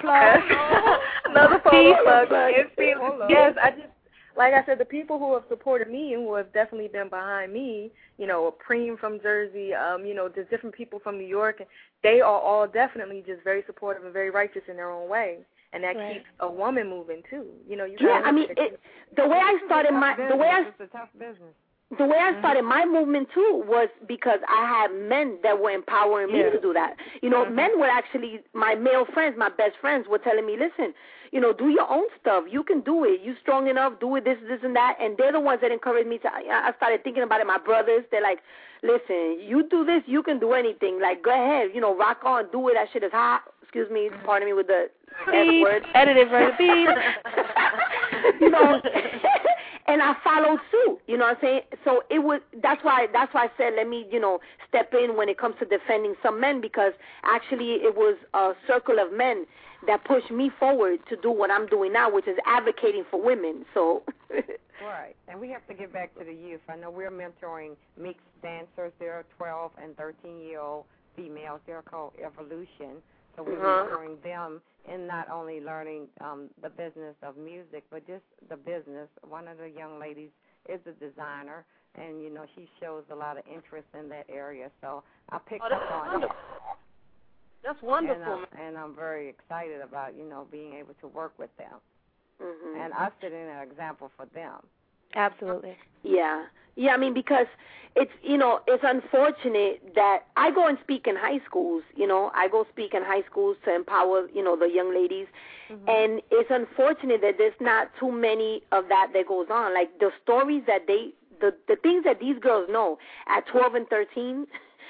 Another Polo plug. Yes, like I said, the people who have supported me and who have definitely been behind me, you know, Preem from Jersey, you know, there's different people from New York, they are all definitely just very supportive and very righteous in their own way. And that keeps a woman moving too. You know, I mean, the way I started it's a tough business. The way I started my movement, too, was because I had men that were empowering me to do that. You know, men were actually, my male friends, my best friends, were telling me, listen, you know, do your own stuff. You can do it. You strong enough. Do it, this, and that. And they're the ones that encouraged me to, I started thinking about it. My brothers, they're like, listen, you do this, you can do anything. Like, go ahead, you know, rock on, do it. That shit is hot. Excuse me, pardon me with the S word. Edited version. you know, and I followed suit, you know what I'm saying? So that's why I said, let me, you know, step in when it comes to defending some men, because actually it was a circle of men that pushed me forward to do what I'm doing now, which is advocating for women. So right. And we have to get back to the youth. I know we're mentoring mixed dancers. They're 12 and 13-year-old females. They're called Evolution. So we're mentoring them in not only learning the business of music, but just the business. One of the young ladies is a designer, and, you know, she shows a lot of interest in that area. So I picked up on it. That's wonderful. And I'm very excited about, you know, being able to work with them. Mm-hmm. And us setting an example for them. Absolutely. Yeah. Yeah, I mean, because it's, you know, it's unfortunate that I go and speak in high schools, you know. I go speak in high schools to empower, you know, the young ladies. Mm-hmm. And it's unfortunate that there's not too many of that goes on. Like the stories that the things that these girls know at 12 and 13,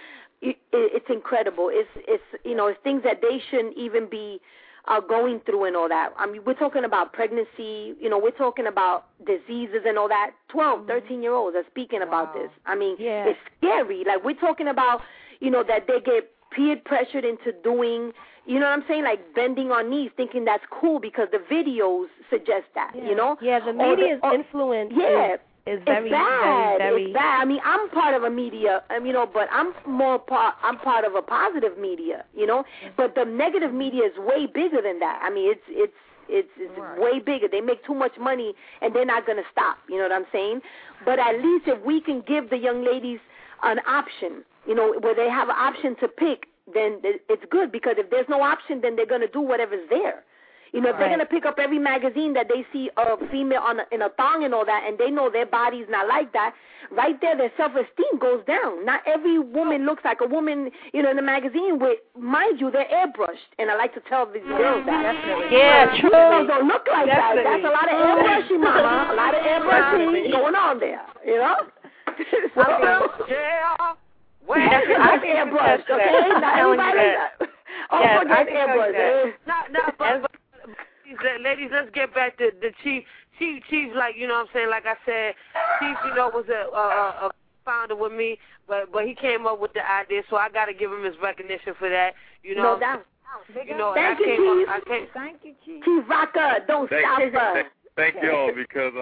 it's incredible. It's you know, it's things that they shouldn't even be going through and all that. I mean, we're talking about pregnancy, you know, we're talking about diseases and all that. 12, 13-year-olds are speaking about this. I mean, it's scary. Like, we're talking about, you know, that they get peer pressured into doing, you know what I'm saying, like bending on knees, thinking that's cool because the videos suggest that, you know? Yeah, the media's influence is very, bad. very It's bad. I mean, I'm part of a media, you know, but I'm part of a positive media, you know. But the negative media is way bigger than that. I mean, it's way bigger. They make too much money, and they're not going to stop. You know what I'm saying? But at least if we can give the young ladies an option, you know, where they have an option to pick, then it's good, because if there's no option, then they're going to do whatever's there. You know, if they're going to pick up every magazine that they see a female in a thong and all that, and they know their body's not like that, right there, their self-esteem goes down. Not every woman looks like a woman, you know, in the magazine with, mind you, they're airbrushed. And I like to tell these girls that. Yeah, true. Girls don't look like that. That's a lot of airbrushing, mama. A lot of airbrushing going on there, you know? I'm airbrushed, okay? Not everybody. Oh, forget airbrush. But ladies, let's get back to the Chief. Chief, like, you know what I'm saying, like I said, Chief, you know, was a founder with me, but he came up with the idea, so I got to give him his recognition for that. You know, no doubt. You know, Thank you, Chief. Thank you, Chief. Chief Rocker, don't stop us. Thank y'all, because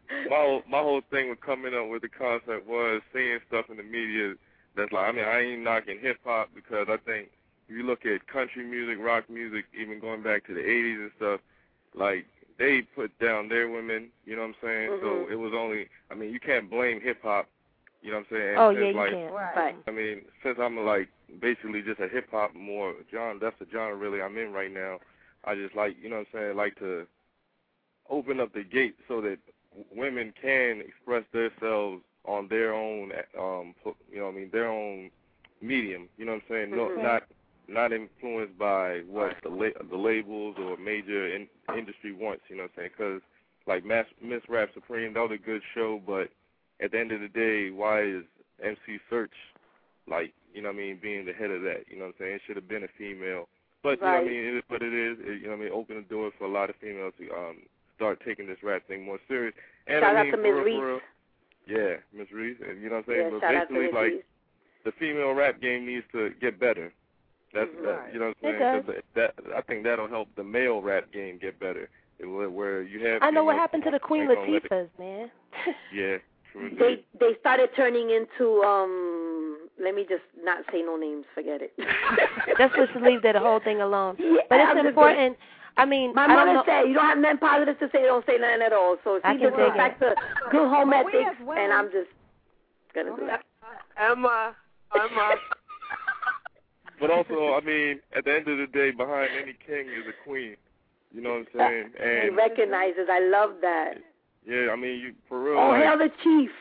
my whole thing with coming up with the concept was seeing stuff in the media that's like, I mean, I ain't knocking hip-hop, because I think if you look at country music, rock music, even going back to the 80s and stuff, like, they put down their women, you know what I'm saying? Mm-hmm. So it was only, I mean, you can't blame hip-hop, you know what I'm saying? Oh, yeah, you can't. Right. I mean, since I'm, like, basically just a hip-hop more genre, that's the genre really I'm in right now. I just like, you know what I'm saying, like to open up the gate so that women can express themselves on their own, you know what I mean, their own medium, you know what I'm saying? Mm-hmm. Not influenced by what the labels or major industry wants, you know what I'm saying? Because, like, Miss Rap Supreme, that was a good show, but at the end of the day, why is MC Search, like, you know what I mean, being the head of that? You know what I'm saying? It should have been a female. But, right. You know what I mean, it is what it is. You know what I mean? Open the door for a lot of females to start taking this rap thing more serious. And shout I mean, out to Ms. Reese. Yeah, Ms. Reese. And, you know what I'm saying? Yeah, but shout basically, out to like, Reese. The female rap game needs to get better. That's right. You know what I'm saying? I think that'll help the male rap game get better. Where you have. I know what happened to the Queen Latifahs, man. Yeah. True. They started turning into let me just not say no names. Forget it. Just leave the whole thing alone. Yeah, but it's important. I mean, my mother said you don't have nothing positive to say. Don't say nothing at all. So she just goes back to good home ethics, and I'm just gonna do that. Emma. But also, I mean, at the end of the day, behind any king is a queen. You know what I'm saying? And he recognizes. I love that. Yeah, I mean, you for real. Oh, hail the chief.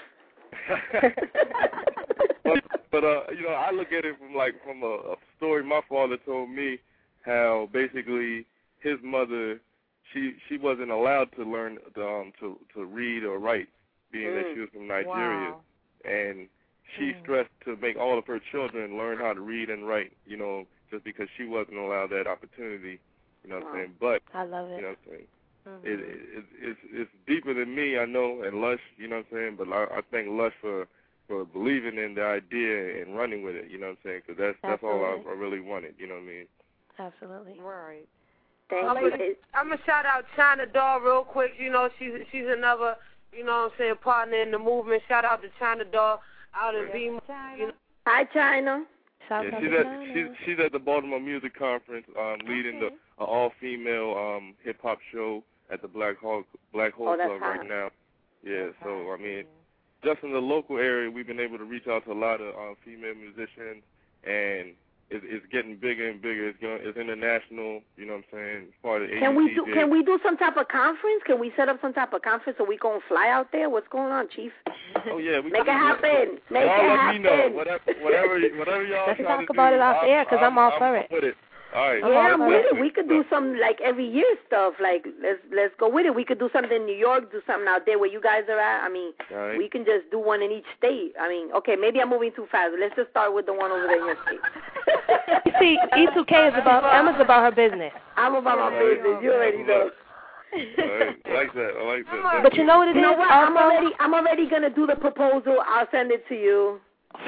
but you know, I look at it from a story my father told me, how basically his mother, she wasn't allowed to learn to read or write, being that she was from Nigeria, and she stressed to make all of her children learn how to read and write, you know, just because she wasn't allowed that opportunity, you know what I'm saying? But I love it. You know what I'm saying? it's deeper than me, I know, and Lush, you know what I'm saying. But I thank Lush for believing in the idea and running with it, you know what I'm saying. Because that's all I really wanted, you know what I mean. Absolutely. Right. Thank you. I'm gonna shout out China Doll real quick. You know, she's another, you know what I'm saying, partner in the movement. Shout out to China Doll out in Beam. You know. Hi, China. She's at the Baltimore Music Conference, leading the all-female hip-hop show at the Black Hole Club right now. Yeah, so, I mean, just in the local area, we've been able to reach out to a lot of female musicians, and it's getting bigger and bigger. It's international, you know what I'm saying, as part of the AUTJ. Can we do some type of conference? Can we set up some type of conference so we can fly out there? What's going on, Chief? Oh, yeah. Make it happen. Make it happen. Let me know. Whatever y'all Let's talk about it off air, because I'm all for it. With it. All right. Yeah, I'm with it. We could do some like every year stuff. Like let's go with it. We could do something in New York, do something out there where you guys are at. I mean, we can just do one in each state. I mean, okay, maybe I'm moving too fast. Let's just start with the one over there in your state. You see, E2K is Emma's about her business. I'm about my business. You already know. I like that. But you know what it is? You know what? I'm already gonna do the proposal. I'll send it to you.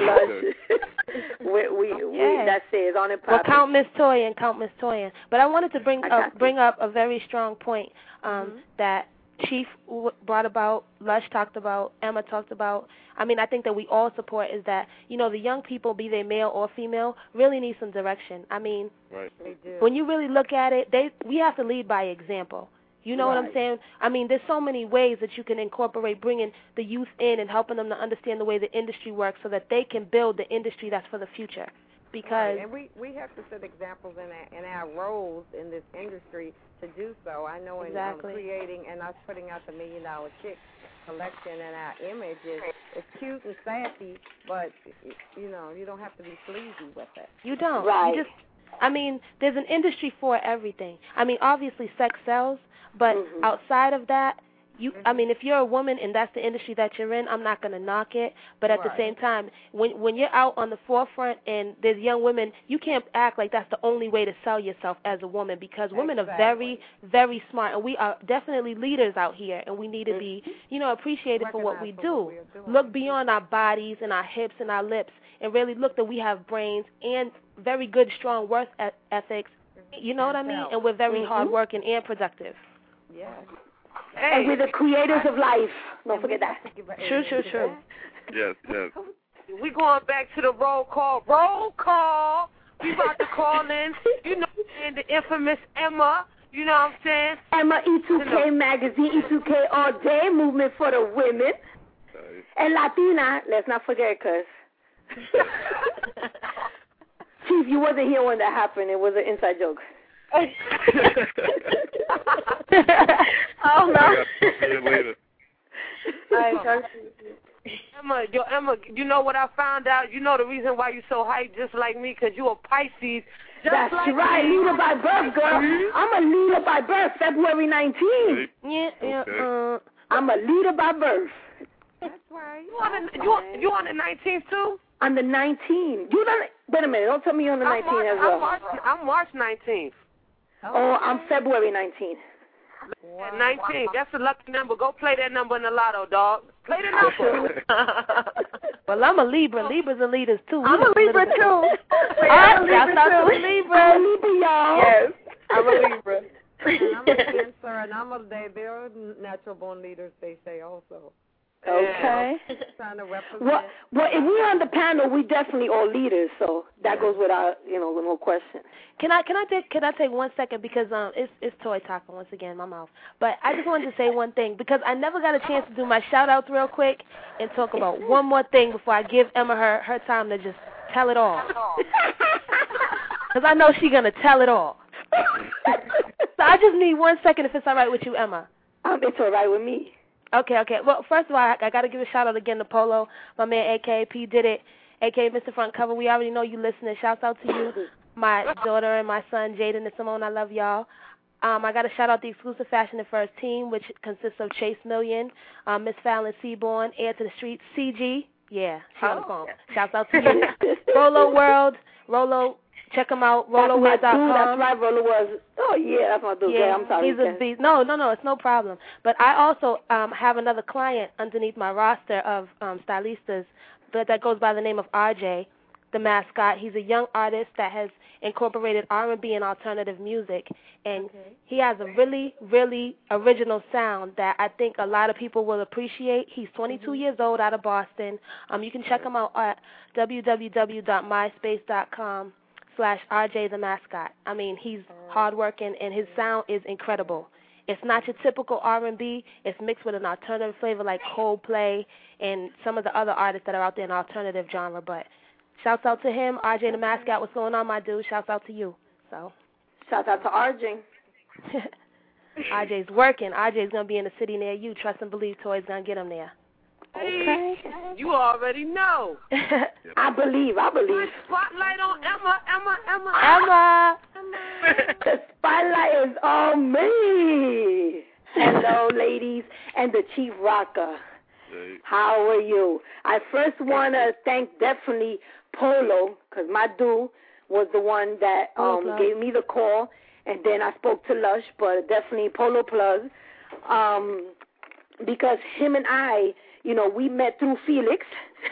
That's it. It's on it. Well, count Miss Toyin. But I wanted to bring up a very strong point that Chief brought about, Lush talked about, Emma talked about. I mean, I think that we all support is that, you know, the young people, be they male or female, really need some direction. I mean, when you really look at it, we have to lead by example. You know what I'm saying? I mean, there's so many ways that you can incorporate bringing the youth in and helping them to understand the way the industry works so that they can build the industry that's for the future. Because and we have to set examples in our roles in this industry to do so. I know in creating and us putting out the $1 Million Chick collection and our image it's cute and sassy, but you know, you don't have to be sleazy with it. You don't. Right. You just, I mean, there's an industry for everything. I mean, obviously sex sells, but outside of that, I mean, if you're a woman and that's the industry that you're in, I'm not going to knock it. But at the same time, when you're out on the forefront and there's young women, you can't act like that's the only way to sell yourself as a woman, because women are very, very smart, and we are definitely leaders out here, and we need to be, you know, appreciated for what we do. Look beyond our bodies and our hips and our lips, and really look that we have brains and very good, strong work ethics. You know what I mean? And we're very hardworking and productive. Yeah. Hey, and we're the creators of life. Don't forget that. True. Yes. We going back to the roll call. Roll call. We about to call in, you know, and the infamous Emma. You know what I'm saying? Emma, E2K magazine, E2K all day, movement for the women. And Latina, let's not forget, because Chief, you wasn't here when that happened. It was an inside joke. Oh, no. Emma, you know what I found out? You know the reason why you so hyped just like me, because you a Pisces. That's like right, me. leader by birth, girl. I'm a leader by birth, February 19th. Yeah. I'm a leader by birth. That's right. You on the 19th, too? On the 19th. You don't, wait a minute, don't tell me you're on the 19th as well. I'm March 19th. Oh, I'm February 19th. Wow. 19. That's a lucky number. Go play that number in the lotto, dog. Play the number. Well, I'm a Libra. Libras are leaders, too. I'm a Libra, too. I'm a Libra. I'm a Libra, y'all. Yes, I'm a Libra. And I'm a Cancer, and they're natural born leaders, they say also. Okay. Trying to represent. Well, if we're on the panel, we definitely all leaders, so that goes without, no question. Can I take 1 second, because it's toy talking once again in my mouth. But I just wanted to say one thing, because I never got a chance to do my shout outs real quick and talk about one more thing before I give Emma her time to just tell it all. Because I know she's gonna tell it all. So I just need 1 second, if it's all right with you, Emma. It's all right with me. Okay. Well, first of all, I got to give a shout-out again to Polo, my man, a.k.a. P. Did It, a.k.a. Mr. Front Cover. We already know you listening. Shouts out to you, my daughter and my son, Jaden and Simone. I love y'all. I got to shout-out the exclusive Fashion and First team, which consists of Chase Million, Miss Fallon Seaborn, Air to the Streets, CG. Yeah, she on the phone. Shouts out to you. Rolo World, Rolo Check him out, RollerWear.com. That's right, RollerWear. Oh, yeah, that's my dude. Yeah, I'm sorry. He's a beast. No, it's no problem. But I also have another client underneath my roster of stylistas that goes by the name of RJ, the Mascot. He's a young artist that has incorporated R&B and alternative music, and he has a really, really original sound that I think a lot of people will appreciate. He's 22 years old, out of Boston. You can check him out at www.myspace.com/RJ the Mascot. I mean, he's hardworking, and his sound is incredible. It's not your typical R&B. It's mixed with an alternative flavor like Coldplay and some of the other artists that are out there in the alternative genre, but shouts out to him, RJ the Mascot. What's going on, my dude? Shouts out to you. So, shouts out to RJ. RJ's working. RJ's going to be in a city near you. Trust and believe Toy's going to get him there. Okay. You already know. I believe. The spotlight on Emma. The spotlight is on me. Hello, ladies, and the Chief Rocker. How are you? I first want to thank definitely Polo, because my dude was the one that gave me the call, and then I spoke to Lush, but definitely Polo Plus, because him and I, we met through Felix,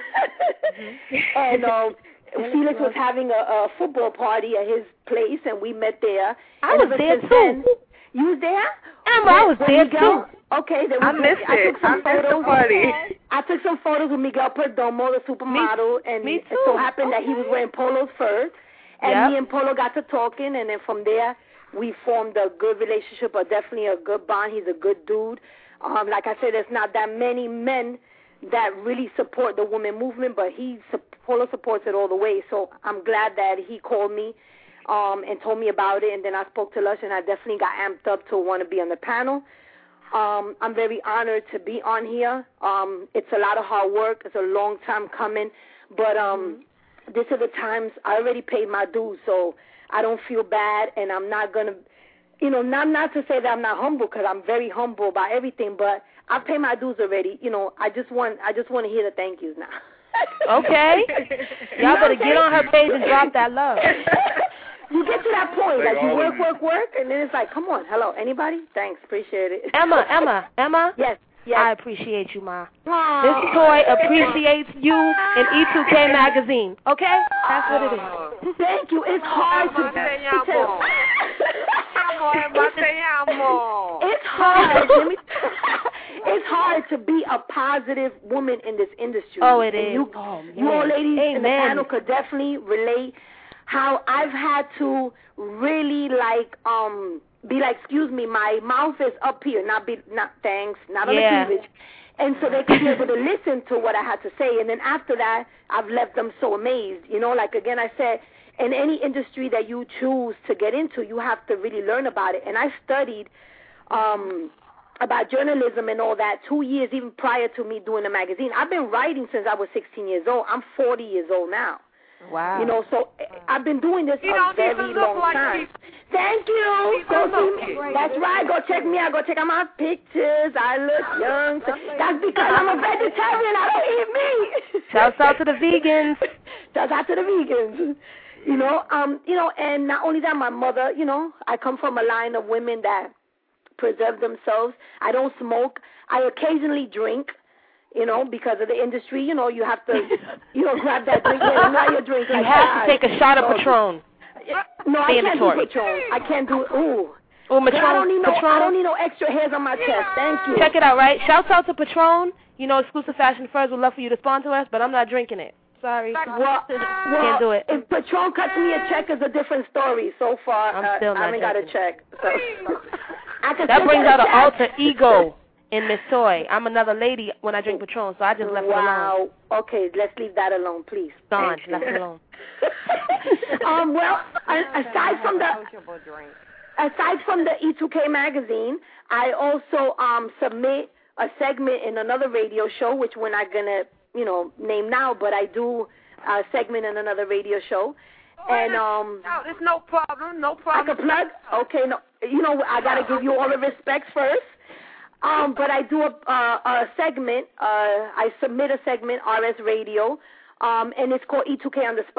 and Felix was having a football party at his place, and we met there. I was there, too. You was there? Emma, I was there, too. Okay, then I missed it. I missed the party. I took some photos with Miguel Perdomo, the supermodel, and me too. It so happened that he was wearing Polo's first, and me and Polo got to talking, and then from there we formed a good relationship, definitely a good bond. He's a good dude. Like I said, there's not that many men that really support the women movement, but Polo supports it all the way. So I'm glad that he called me and told me about it, and then I spoke to Lush, and I definitely got amped up to want to be on the panel. I'm very honored to be on here. It's a lot of hard work. It's a long time coming, but these are the times. I already paid my dues, so I don't feel bad, and I'm not gonna, not to say that I'm not humble, because I'm very humble about everything, but I've paid my dues already. I just want to hear the thank yous now. Okay, y'all better get on her page and drop that love. You get to that point, like you work, and then it's like, come on, hello, anybody? Thanks, appreciate it. Emma. Yes. I appreciate you, Ma. Aww. This Toy appreciates you in E2K magazine. Okay, that's what it is. Thank you. It's hard to. It's hard. It's hard to be a positive woman in this industry. Oh, it is. You all ladies in the panel could definitely relate. How I've had to really be like, excuse me, my mouth is up here, not thanks, not on the cleavage. And so they could be able to listen to what I had to say. And then after that, I've left them so amazed. Like, again, I said, in any industry that you choose to get into, you have to really learn about it. And I studied about journalism and all that 2 years, even prior to me doing the magazine. I've been writing since I was 16 years old. I'm 40 years old now. Wow. So I've been doing this a very long time. Thank you. That's right. Go check me out. Go check out my pictures. I look young. That's because I'm a vegetarian. I don't eat meat. Shouts out to the vegans. Shouts out to the vegans. And not only that, my mother, I come from a line of women that preserve themselves. I don't smoke. I occasionally drink. Because of the industry, you have to, grab that drink. While you're drinking. You have to take a shot of Patron. No, I can't do Patron. I can't do, Patron. I don't need no extra hairs on my chest. Thank you. Check it out, right? Shouts out to Patron. Exclusive Fashion Furs would love for you to sponsor us, but I'm not drinking it. Sorry. Well, can't do it. If Patron cuts me a check, is a different story. So far, I haven't got a check. So. That brings out an alter ego. In Miss Toy, I'm another lady when I drink Patron, so I just left it alone. Wow. Okay, let's leave that alone, please. Gone. Left it alone. Well, aside from the E2K magazine, I also submit a segment in another radio show, which we're not gonna, name now, but I do a segment in another radio show. And it's no problem. I can plug. Okay, no, I gotta give you all the respect first. But I do a segment. I submit a segment, RS Radio, and it's called E2K on the Spot.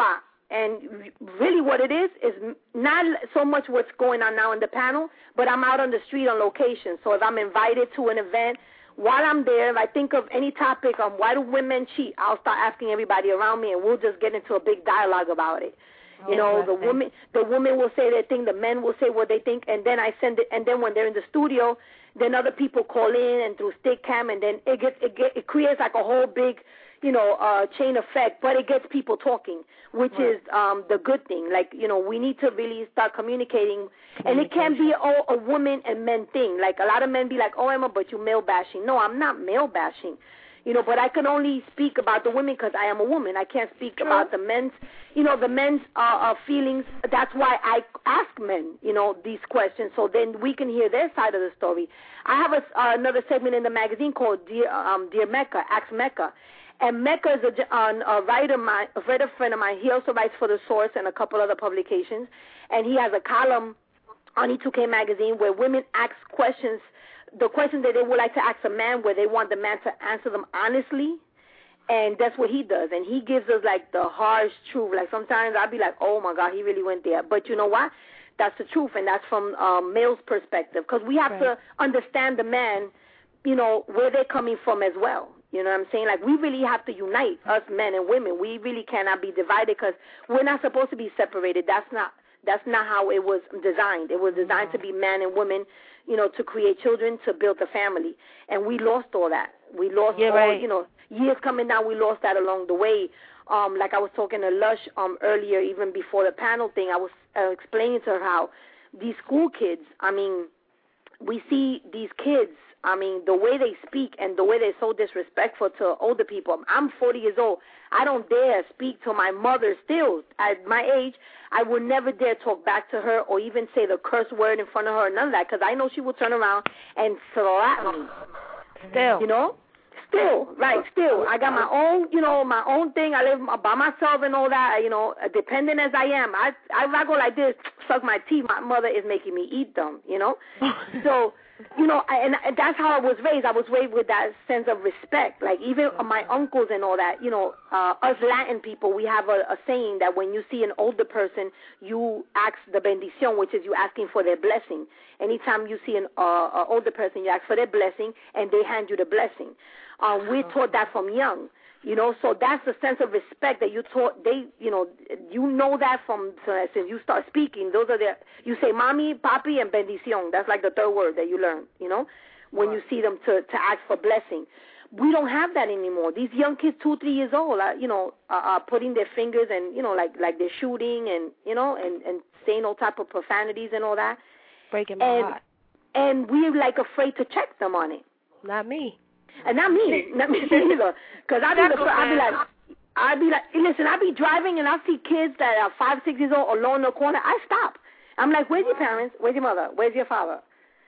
And really what it is not so much what's going on now in the panel, but I'm out on the street on location. So if I'm invited to an event, while I'm there, if I think of any topic on why do women cheat, I'll start asking everybody around me, and we'll just get into a big dialogue about it. You know, the women will say their thing, the men will say what they think, and then I send it. And then when they're in the studio, then other people call in and through Stickam, and then it creates like a whole big, you know, chain effect. But it gets people talking, which is the good thing. Like, you know, we need to really start communicating, and it can't be a woman and men thing. Like a lot of men be like, "Oh, Emma, but you male bashing." No, I'm not male bashing. You know, but I can only speak about the women because I am a woman. I can't speak about the men's, you know, the men's feelings. That's why I ask men, you know, these questions, so then we can hear their side of the story. I have another segment in the magazine called Dear Mecca, Ask Mecca. And Mecca is a writer friend of mine. He also writes for The Source and a couple other publications. And he has a column on E2K magazine where women ask questions, the questions that they would like to ask a man, where they want the man to answer them honestly. And that's what he does. And he gives us, like, the harsh truth. Like, sometimes I'll be like, oh, my God, he really went there. But you know what? That's the truth, and that's from male's perspective. Because we have to understand the man, you know, where they're coming from as well. You know what I'm saying? Like, we really have to unite, us men and women. We really cannot be divided because we're not supposed to be separated. That's not how it was designed. It was designed to be man and woman, you know, to create children, to build a family. And we lost all that. We lost you know, years coming down, we lost that along the way. Like I was talking to Lush earlier, even before the panel thing, I was explaining to her how these school kids, I mean, we see these kids, I mean, the way they speak and the way they're so disrespectful to older people. I'm 40 years old. I don't dare speak to my mother still. At my age, I would never dare talk back to her or even say the curse word in front of her, none of that, because I know she will turn around and slap me. Still. You know? Still. I got my own, you know, my own thing. I live by myself and all that, you know, dependent as I am. I go like this, suck my teeth. My mother is making me eat them, you know? So, you know, and that's how I was raised. I was raised with that sense of respect. Like, even my uncles and all that, you know, us Latin people, we have a saying that when you see an older person, you ask the bendición, which is you asking for their blessing. Anytime you see an older person, you ask for their blessing, and they hand you the blessing. We're taught that from young. You know, so that's the sense of respect that you taught. You know that from since you start speaking. Those are you say mommy, papi, and bendición. That's like the third word that you learn, you know, when you see them to ask for blessing. We don't have that anymore. These young kids, 2, 3 years old, you know, are putting their fingers and, you know, like they're shooting and, you know, and saying all type of profanities and all that. Breaking my heart. And we're like afraid to check them on it. Not me. And not me either. Because I'd be like, listen, I'd be driving and I see kids that are 5, 6 years old alone in the corner. I stop. I'm like, where's your parents? Where's your mother? Where's your father?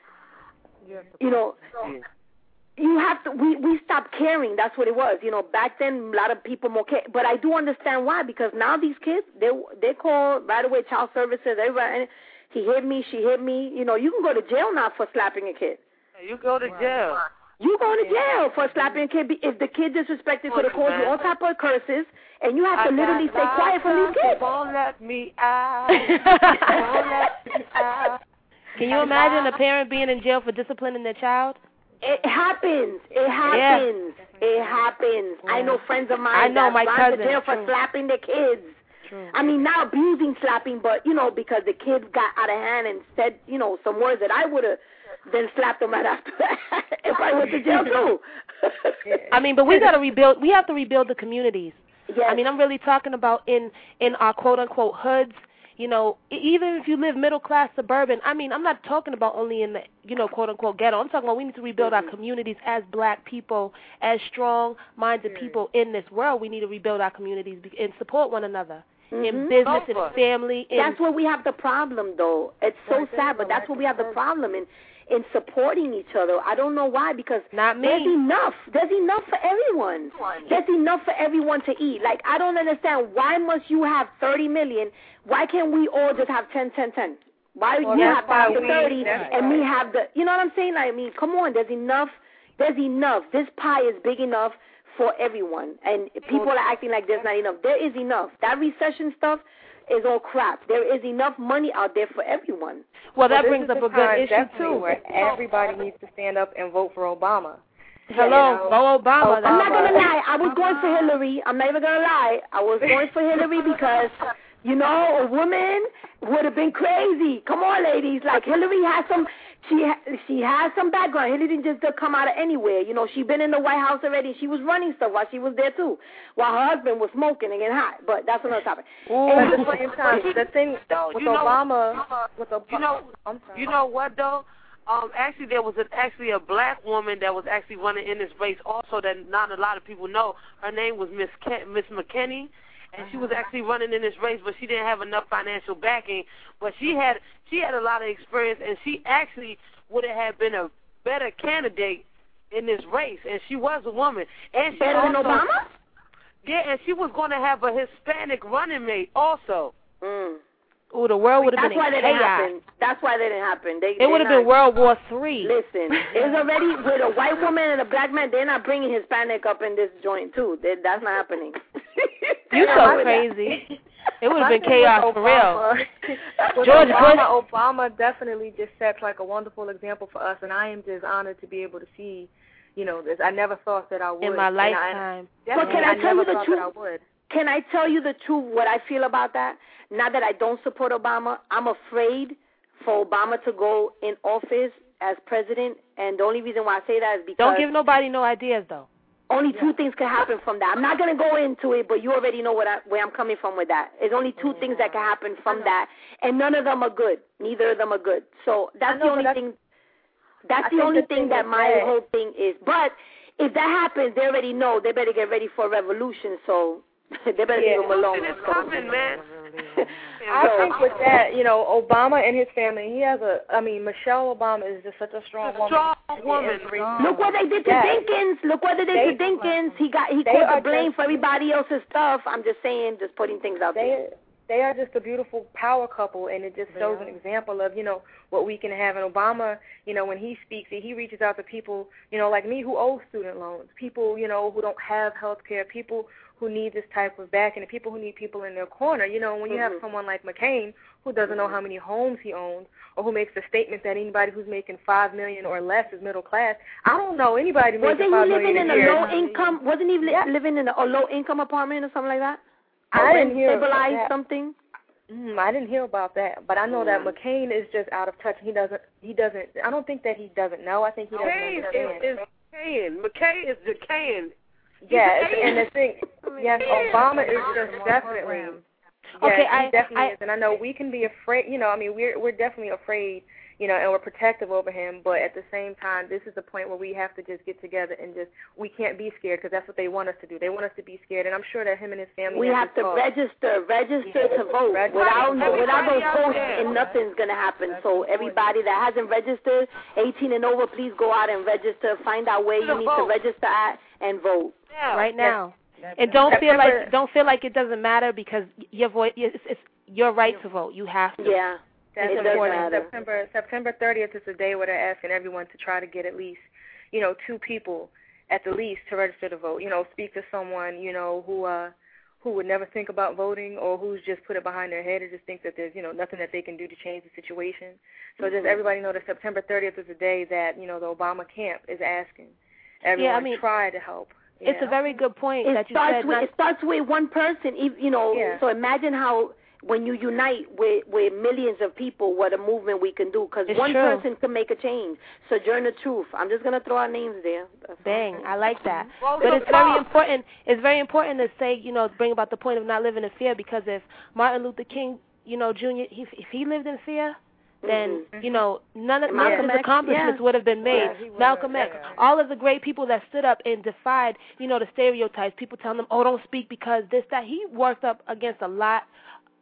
You know, you have to. We stopped caring. That's what it was. You know, back then a lot of people more care. But I do understand why, because now these kids they call right away child services. Everybody, he hit me, she hit me. You know, you can go to jail now for slapping a kid. You go to jail. You go to jail for slapping a kid. If the kid disrespected, could have called you all type of curses, and you have to literally stay quiet from these kids. Won't let me out. Won't let me out. Can you imagine a parent being in jail for disciplining their child? It happens. It happens. Yeah. It happens. Yeah. I know friends of mine that gone to jail for slapping their kids. True. I mean, not abusing slapping, but, you know, because the kids got out of hand and said, you know, some words that I would have then slapped them right after that if I went to jail too. I mean, but we got to rebuild. We have to rebuild the communities. Yes. I mean, I'm really talking about in our quote unquote hoods. You know, even if you live middle class suburban. I mean, I'm not talking about only in the, you know, quote unquote ghetto. I'm talking about we need to rebuild our communities as black people, as strong-minded people in this world. We need to rebuild our communities and support one another. In business, in family. That's where we have the problem, though. It's so sad, but that's where we have the problem in supporting each other. I don't know why, because there's enough. There's enough for everyone. There's enough for everyone to eat. Like, I don't understand, why must you have 30 million? Why can't we all just have 10, 10, 10? Why you have the 30 and me have the, you know what I'm saying? Like, I mean, come on, there's enough. There's enough. This pie is big enough for everyone. And people are acting like there's not enough. There is enough. That recession stuff is all crap. There is enough money out there for everyone. Well, that brings up a good issue, too. Where everybody needs to stand up and vote for Obama. Hello, go Obama. I'm not going to lie. I was going for Hillary. I'm not even going to lie. I was going for Hillary because, you know, a woman would have been crazy. Come on, ladies. Like, Hillary has some... She has some background. Hillary didn't just come out of anywhere. You know, she's been in the White House already. She was running stuff while she was there, too, while her husband was smoking and getting hot. But that's another topic. And at the same time, the thing with Obama... You know what, though? Actually, there was a black woman that was actually running in this race also that not a lot of people know. Her name was Miss McKinney. And she was actually running in this race, but she didn't have enough financial backing. But she had a lot of experience, and she actually would have been a better candidate in this race. And she was a woman. And she better than Obama? Yeah, and she was going to have a Hispanic running mate also. Ooh, the world would have been in chaos. That's why they didn't happen. It would have been World War III. Listen, it's already with a white woman and a black man. They're not bringing Hispanic up in this joint too. That's not happening. You so crazy. It would have been chaos for real. George Obama definitely just sets like a wonderful example for us, and I am just honored to be able to see, you know, this. I never thought that I would in my lifetime. But can I tell you the truth? Can I tell you the truth? What I feel about that? Not that I don't support Obama. I'm afraid for Obama to go in office as president, and the only reason why I say that is because don't give nobody no ideas though. Only two things can happen from that. I'm not going to go into it, but you already know where I'm coming from with that. There's only two things that can happen from that, and none of them are good. Neither of them are good. So that's the only thing. That's the only thing that my whole thing is. But if that happens, they already know they better get ready for a revolution. So they better leave them alone. It's coming, man. I think with that, you know, Obama and his family, Michelle Obama is just such a strong woman. Look what they did to Dinkins. Look what they did to Dinkins. He caught the blame for everybody else's stuff. I'm just saying, just putting things out there. They are just a beautiful power couple, and it just shows an example of, you know, what we can have. And Obama, you know, when he speaks, he reaches out to people, you know, like me who owe student loans, people, you know, who don't have health care, people who need this type of backing, and people who need people in their corner. You know, when you have someone like McCain who doesn't know how many homes he owns, or who makes the statement that anybody who's making $5 million or less is middle class. I don't know anybody making $5 million a year. Wasn't he living in a low income apartment or something like that? I didn't hear about that. Something. I didn't hear about that, but I know that McCain is just out of touch. He doesn't. I don't think that he doesn't know. I think he doesn't understand. McCain is decaying. Yeah, and the thing, yes, Obama is just definitely. Yeah, he definitely is, and I know we can be afraid. You know, I mean, we're definitely afraid. You know, and we're protective over him, but at the same time, this is the point where we have to just get together and we can't be scared, because that's what they want us to do. They want us to be scared, and I'm sure that him and his family. We have to register to vote. Without those votes, and nothing's gonna happen. So everybody that hasn't registered, 18 and over, please go out and register. Find out where you need to register at and vote right now. And don't feel like it doesn't matter, because your voice, it's your right to vote. You have to. Yeah. That's important. September 30th is the day where they're asking everyone to try to get at least, you know, 2 people at the least to register to vote. You know, speak to someone, you know, who would never think about voting, or who's just put it behind their head and just think that there's, you know, nothing that they can do to change the situation. So just everybody know that September 30th is the day that, you know, the Obama camp is asking everyone try to help. It's a very good point that you said. It starts with one person, you know. Yeah. So imagine how, when you unite with millions of people, what a movement we can do. Because one person can make a change. Sojourner Truth. I'm just going to throw our names there. Bang. I like that. But it's very important. It's very important to say, you know, bring about the point of not living in fear, because if Martin Luther King, you know, Jr., if he lived in fear, then, you know, none of Malcolm's accomplishments would have been made. Malcolm X, all of the great people that stood up and defied, you know, the stereotypes, people telling them, oh, don't speak because this, that. He worked up against a lot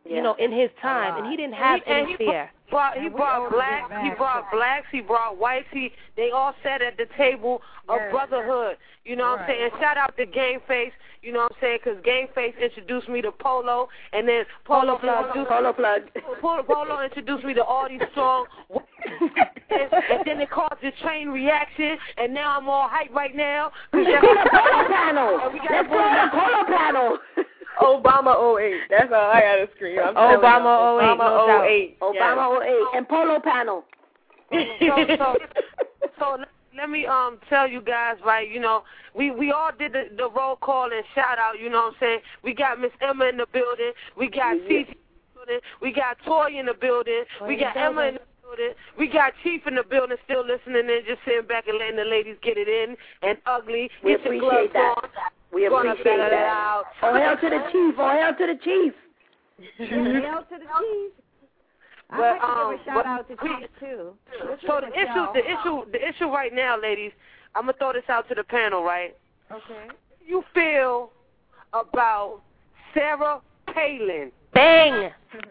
you know, in his time, and he didn't have any fear. He brought blacks, he brought whites, they all sat at the table of brotherhood. You know what I'm saying? Shout out to Game Face, you know what I'm saying? Because Game Face introduced me to Polo, and then Polo introduced me to all these strong, and then it caused a chain reaction, and now I'm all hyped right now. Let's go to Polo panel. Let's go to Polo panel. Obama 08. That's all I gotta scream. Obama 08. Obama 08. Obama 08. And Polo panel. So let me tell you guys, right, you know, we all did the roll call and shout out, you know what I'm saying? We got Miss Emma in the building. We got Cece in the building. We got Toy in the building. We got Emma in the building. We got Chief in the building still listening in, just sitting back and letting the ladies get it in. And Ugly, we get your gloves on. We appreciate that. Oh, hail to the Chief. Oh, hail to the Chief. Hail to the Chief. I'd like to give a shout out to Chief, too. So the issue right now, ladies, I'm going to throw this out to the panel, right? Okay. How do you feel about Sarah Palin? Bang!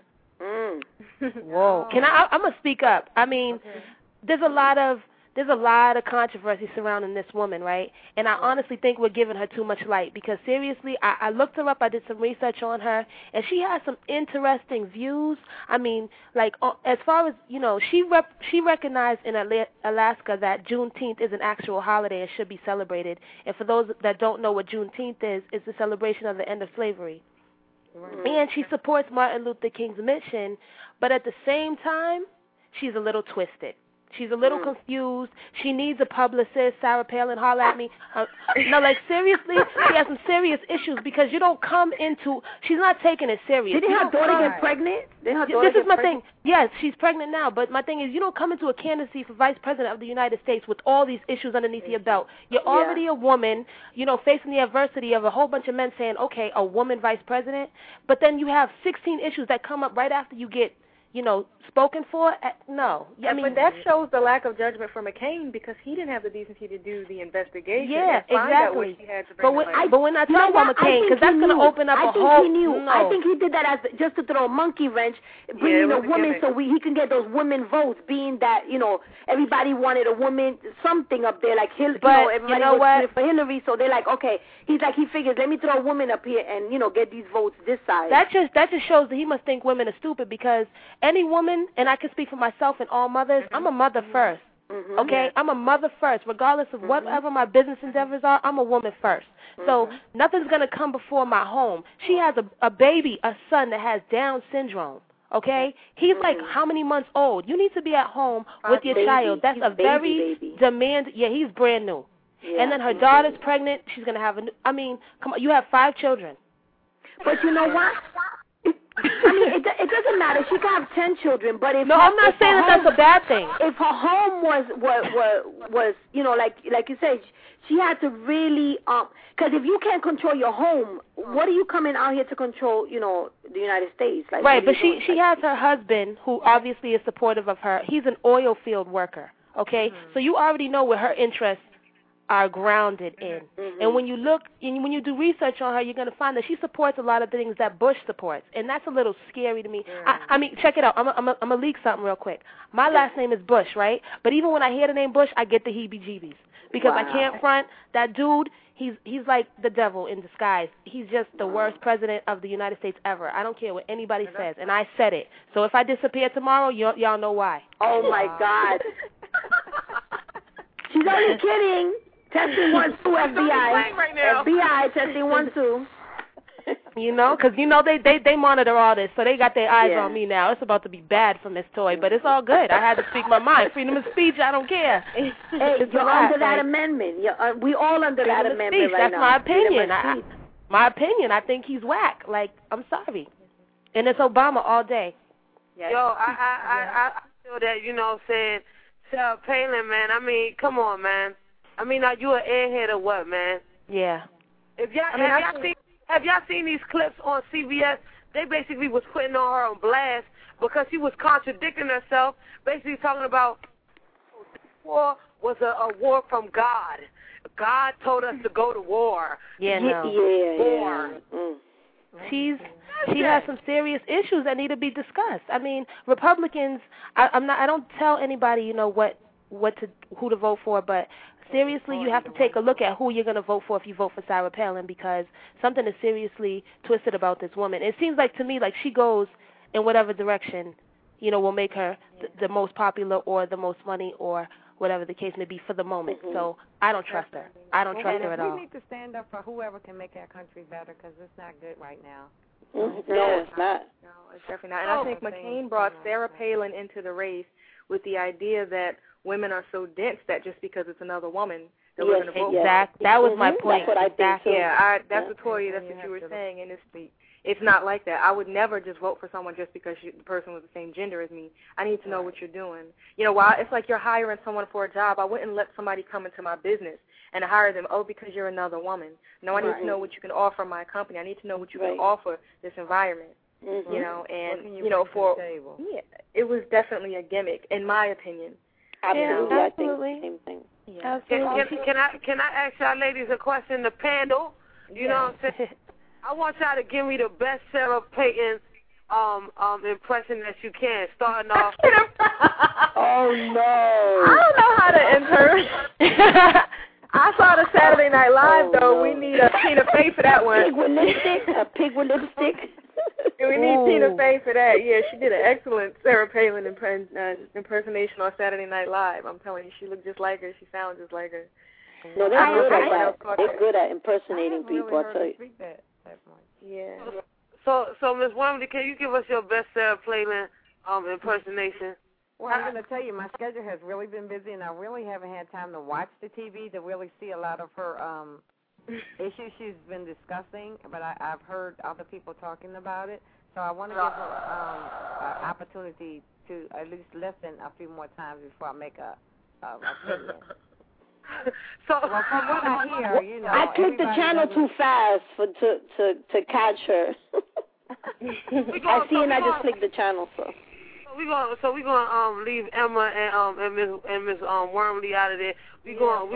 Whoa. I'm going to speak up. I mean, there's a lot of controversy surrounding this woman, right? And I honestly think we're giving her too much light because, seriously, I looked her up. I did some research on her, and she has some interesting views. I mean, like, as far as, you know, she recognized in Alaska that Juneteenth is an actual holiday and should be celebrated. And for those that don't know what Juneteenth is, it's the celebration of the end of slavery. Right. And she supports Martin Luther King's mission, but at the same time, she's a little twisted. She's a little confused. She needs a publicist. Sarah Palin, holler at me. No, like, seriously, she has some serious issues because you don't come into, she's not taking it serious. Didn't her daughter get pregnant? This is my thing. Yes, she's pregnant now, but my thing is you don't come into a candidacy for vice president of the United States with all these issues underneath your belt. You're already a woman, you know, facing the adversity of a whole bunch of men saying, okay, a woman vice president, but then you have 16 issues that come up right after you get, you know, spoken for. No. I mean, but that shows the lack of judgment for McCain because he didn't have the decency to do the investigation. Yeah, and find out what exactly. he had to bring But we're not talking about McCain because that's going to open up a whole... I think he knew. No. I think he did that as just to throw a monkey wrench, bringing a woman so he can get those women votes, being that, you know, everybody wanted a woman, something up there, like everybody was for Hillary, so they're like, okay, he's like, he figures, let me throw a woman up here and, you know, get these votes this side. That just shows that he must think women are stupid because any woman, and I can speak for myself and all mothers, I'm a mother first. Okay? I'm a mother first. Regardless of whatever my business endeavors are, I'm a woman first. So nothing's going to come before my home. She has a baby, a son that has Down syndrome. Okay? He's like how many months old? You need to be at home with your child. That's a very he's brand new. Yeah. And then her daughter's pregnant. She's going to have I mean, come on, you have 5 children. But you know what? I mean, it doesn't matter. She can have 10 children, but if I'm not saying that's a bad thing. If her home was you know, like you said, she had to really because if you can't control your home, what are you coming out here to control? You know, the United States, like right? But she has her husband, who obviously is supportive of her. He's an oil field worker. Okay, so you already know where her interests are grounded in. And when you look, and when you do research on her, you're going to find that she supports a lot of things that Bush supports, and that's a little scary to me. I mean, check it out. I'm going to leak something real quick. My last name is Bush, right? But even when I hear the name Bush, I get the heebie-jeebies because I can't front that dude. He's like the devil in disguise. He's just the worst president of the United States ever. I don't care what anybody says, and I said it. So if I disappear tomorrow, y'all know why. Oh, my God. She's only kidding. Testing 1 2 FBI. FBI testing 1 2. You know, because you know they monitor all this, so they got their eyes on me now. It's about to be bad for Miss Toy, but it's all good. I had to speak my mind. Freedom of speech, I don't care. Hey, you're under that amendment. We all under that amendment right now. That's my opinion. My opinion. I think he's whack. Like, I'm sorry, and it's Obama all day. Yes. Yo, I feel that, you know, saying Sarah Palin, man. I mean, come on, man. I mean, are you an airhead or what, man? Yeah. Have y'all seen these clips on CBS? They basically was putting on her on blast because she was contradicting herself, basically talking about this war was a war from God. God told us to go to war. Yeah, no. Yeah. She has some serious issues that need to be discussed. I mean, Republicans. I don't tell anybody, you know, who to vote for, but seriously, you have to take a look at who you're going to vote for if you vote for Sarah Palin, because something is seriously twisted about this woman. It seems like to me like she goes in whatever direction, you know, will make her the most popular or the most money or whatever the case may be for the moment. So I don't trust her. I don't trust her at all. We need to stand up for whoever can make our country better, because it's not good right now. No, it's not. No, it's definitely not. And I think McCain brought Sarah Palin into the race with the idea that women are so dense that just because it's another woman that we're going to vote for. That was my point. That's what I think too. Yeah, that's what Toya, that's what you were saying, and it's not like that. I would never just vote for someone just because the person was the same gender as me. I need to know what you're doing. You know, while it's like you're hiring someone for a job, I wouldn't let somebody come into my business and hire them, because you're another woman. No, I need to know what you can offer my company. I need to know what you can offer this environment. You know, and, you know, it was definitely a gimmick, in my opinion. Absolutely. Yeah, I think the same thing. Yeah. Absolutely. Can I ask y'all ladies a question? The panel, you know what I'm saying? I want y'all to give me the best Sarah Palin impression that you can, starting off. Oh no! I don't know how to enter. I saw the Saturday Night Live though. We need a Tina Fey for that one. A pig with lipstick. We need Tina Fey for that. Yeah, she did an excellent Sarah Palin impersonation on Saturday Night Live. I'm telling you, she looked just like her. She sounded just like her. No, they're good at that. They're good at impersonating people. I tell you. Yeah. So Ms. Wormley, can you give us your best Sarah Palin impersonation? Well, I'm going to tell you, my schedule has really been busy, and I really haven't had time to watch the TV to really see a lot of her issues she's been discussing, but I've heard other people talking about it, so I want to give her an opportunity to at least listen a few more times before I make a opinion. So, well, from what I hear, you know, I clicked the channel too fast to catch her. I see, and I just clicked the channel. So we're gonna leave Emma and Miss Wormley out of there. We're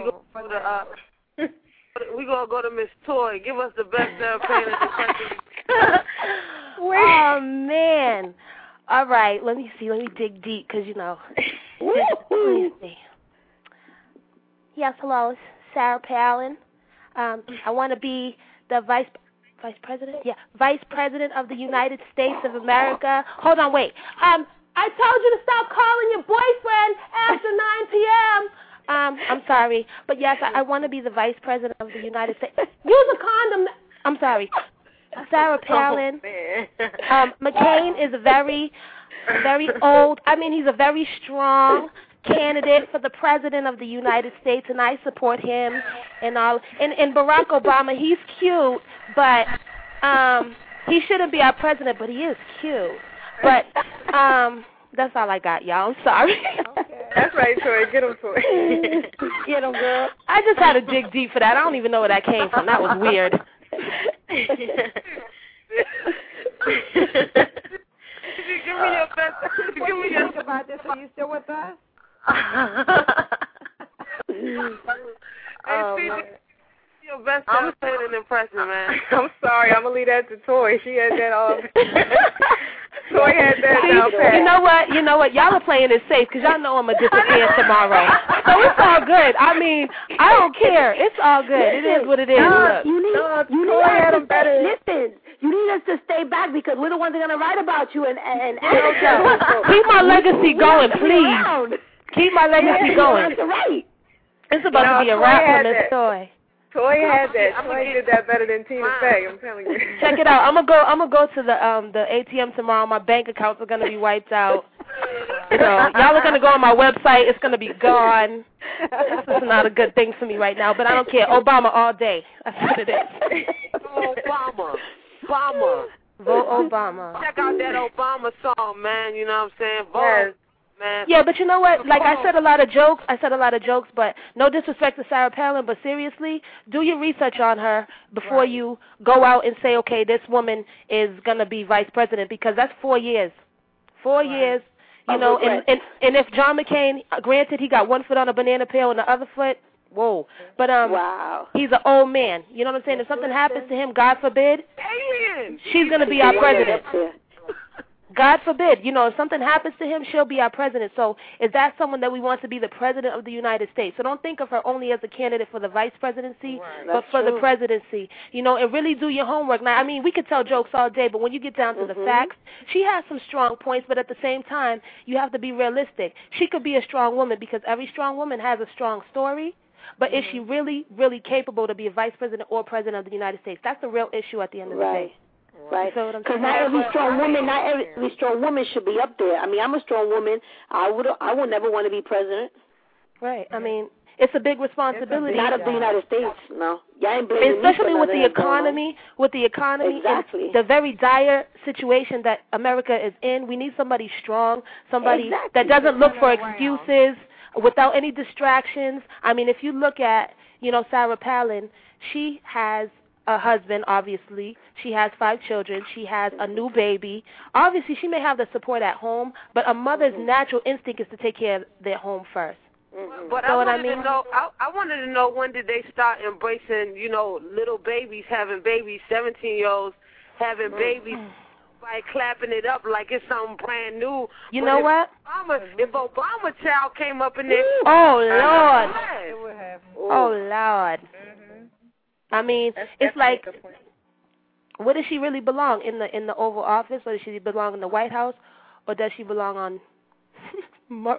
gonna go to Miss Toy. Give us the best Sarah Palin impression. Oh man! All right, let me see. Let me dig deep, because you know. Let me see. Yes, hello, it's Sarah Palin. I want to be the vice president? Yeah, Vice President of the United States of America. Hold on, wait. I told you to stop calling your boyfriend after 9 p.m. I'm sorry, but yes, I want to be the Vice President of the United States. Use a condom. I'm sorry. Sarah Palin. McCain is a very old. I mean, he's a very strong candidate for the President of the United States, and I support him and all. And Barack Obama, he's cute, but he shouldn't be our president, but he is cute. But that's all I got, y'all. I'm sorry. Okay. That's right, Troy. Get him, Troy. Get him, girl. I just had to dig deep for that. I don't even know where that came from. That was weird. Give me your best. Give me your about this. Are you still with us? Your best Sarah Palin impression, man. I'm sorry. I'm gonna leave that to Toy. She had that all. Toy had that down pat. You know what? Y'all are playing it safe because y'all know I'm gonna disappear tomorrow. So it's all good. I mean, I don't care. It's all good. It is what it is. You need us to stay back because we're the ones that are gonna write about you and keep my legacy going, please. Keep my legacy going. Right. It's about to be a wrap on this Toy. Toy had that. Toy did that better than Tina Fey. I'm telling you. Check it out. I'm gonna go to the ATM tomorrow. My bank accounts are gonna be wiped out. So y'all are gonna go on my website. It's gonna be gone. This is not a good thing for me right now, but I don't care. Obama all day. That's what it is. Obama. Vote Obama. Check out that Obama song, man. You know what I'm saying? Vote. Yes. Man. Yeah, but you know what? Like I said a lot of jokes, but no disrespect to Sarah Palin, but seriously, do your research on her before you go out and say, okay, this woman is going to be vice president, because that's 4 years. 4 years, you know, and if John McCain, granted he got one foot on a banana peel and the other foot, Whoa. But wow. He's an old man. You know what I'm saying? If something happens to him, God forbid, she's going to be our president. God forbid, you know, if something happens to him, she'll be our president. So is that someone that we want to be the president of the United States? So don't think of her only as a candidate for the vice presidency, but for the presidency. You know, and really do your homework. Now, I mean, we could tell jokes all day, but when you get down to the facts, she has some strong points, but at the same time, you have to be realistic. She could be a strong woman because every strong woman has a strong story. But is she really, really capable to be a vice president or president of the United States? That's the real issue at the end of the day. Right, because not every strong woman should be up there. I mean, I'm a strong woman. I would never want to be president. Right. I mean, it's a big responsibility. Not of the United States, no. Y'all ain't blaming especially with the economy, exactly. and the very dire situation that America is in. We need somebody strong, somebody that doesn't look for excuses, without any distractions. I mean, if you look at, you know, Sarah Palin, she has a husband, obviously. She has 5 children. She has a new baby. Obviously, she may have the support at home, but a mother's natural instinct is to take care of their home first. But I wanted to know when did they start embracing, you know, little babies having babies, 17-year-olds having babies, by clapping it up like it's something brand new. You know what? If Obama child came up in there, oh Lord. I mean, it's like, where does she really belong? In the Oval Office, or does she belong in the White House, or does she belong on Maury?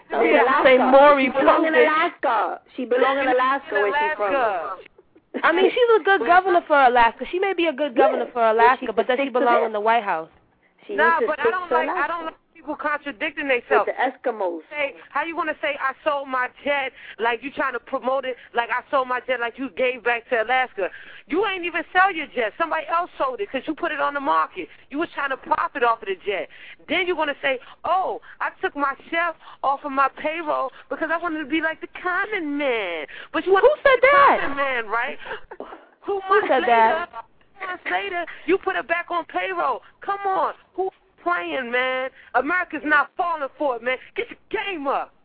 She belong in Alaska. She belong in Alaska, where she's from. I mean, she's a good governor for Alaska. She may be a good governor for Alaska, but does she belong in the White House? But I don't like people contradicting themselves. The Eskimos. How you want to say I sold my jet like you trying to promote it like I sold my jet like you gave back to Alaska? You ain't even sell your jet. Somebody else sold it because you put it on the market. You was trying to profit off of the jet. Then you're going to say, oh, I took my chef off of my payroll because I wanted to be like the common man. But you want Who said that? Common man, right? 2 months later, you put it back on payroll. Come on. Who playing, man? America's not falling for it, man. Get your game up.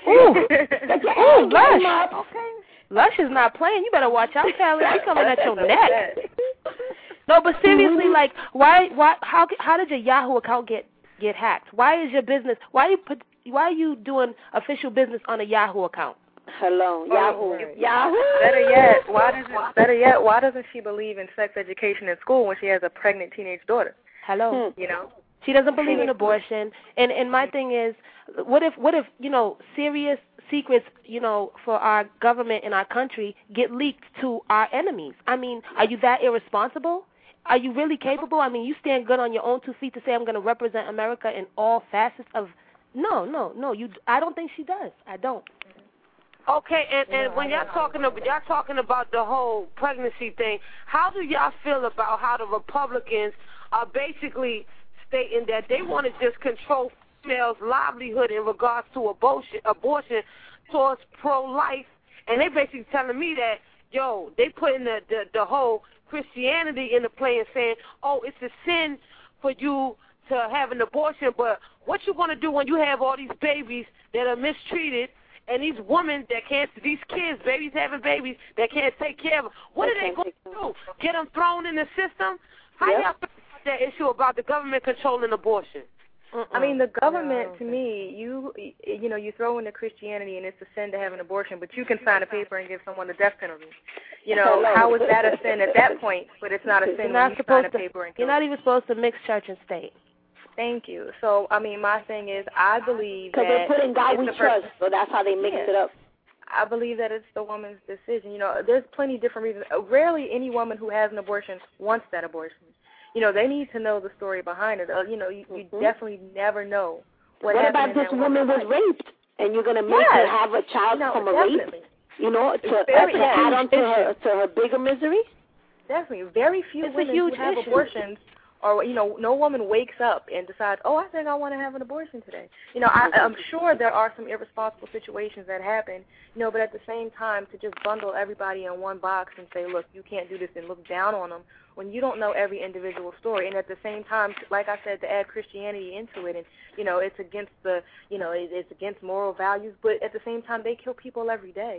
Lush. Okay. Lush is not playing. You better watch out, Callie. She's coming at your neck. No, but seriously, like, how did your Yahoo account get hacked? Why is your business? Why are you doing official business on a Yahoo account? Hello, Yahoo. Better yet, why doesn't she believe in sex education in school when she has a pregnant teenage daughter? Hello. You know? She doesn't believe in abortion. And my thing is, what if you know, serious secrets, you know, for our government and our country get leaked to our enemies? I mean, are you that irresponsible? Are you really capable? I mean, you stand good on your own 2 feet to say I'm going to represent America in all facets of. No. I don't think she does. I don't. Okay, and when y'all talking about the whole pregnancy thing, how do y'all feel about how the Republicans are basically stating that they want to just control females' livelihood in regards to abortion towards pro-life, and they basically telling me that, yo, they putting the whole Christianity in the play and saying, oh, it's a sin for you to have an abortion, but what you going to do when you have all these babies that are mistreated and these women that can't, these kids, babies having babies that can't take care of them, what are they going to do? Get them thrown in the system? How y'all feel about that issue about the government controlling abortion? I mean, the government, to me, you throw in the Christianity and it's a sin to have an abortion, but you can sign a paper and give someone the death penalty. You know, how is that a sin at that point, but it's not a sin when you sign a paper and kill? You're not even supposed to mix church and state. Thank you. So, I mean, my thing is, I believe that... Because they're putting God we trust, so that's how they mix it up. I believe that it's the woman's decision. You know, there's plenty of different reasons. Rarely any woman who has an abortion wants that abortion. You know, they need to know the story behind it. You know, you definitely never know what about this woman was raped, and you're going to make her have a child from a rape? You know, to add on to her bigger misery? Definitely. Very few women who have abortions, or, you know, no woman wakes up and decides, oh, I think I want to have an abortion today. You know, I'm sure there are some irresponsible situations that happen, you know, but at the same time, to just bundle everybody in one box and say, look, you can't do this and look down on them when you don't know every individual story. And at the same time, like I said, to add Christianity into it, and, you know, it's against it's against moral values, but at the same time, they kill people every day.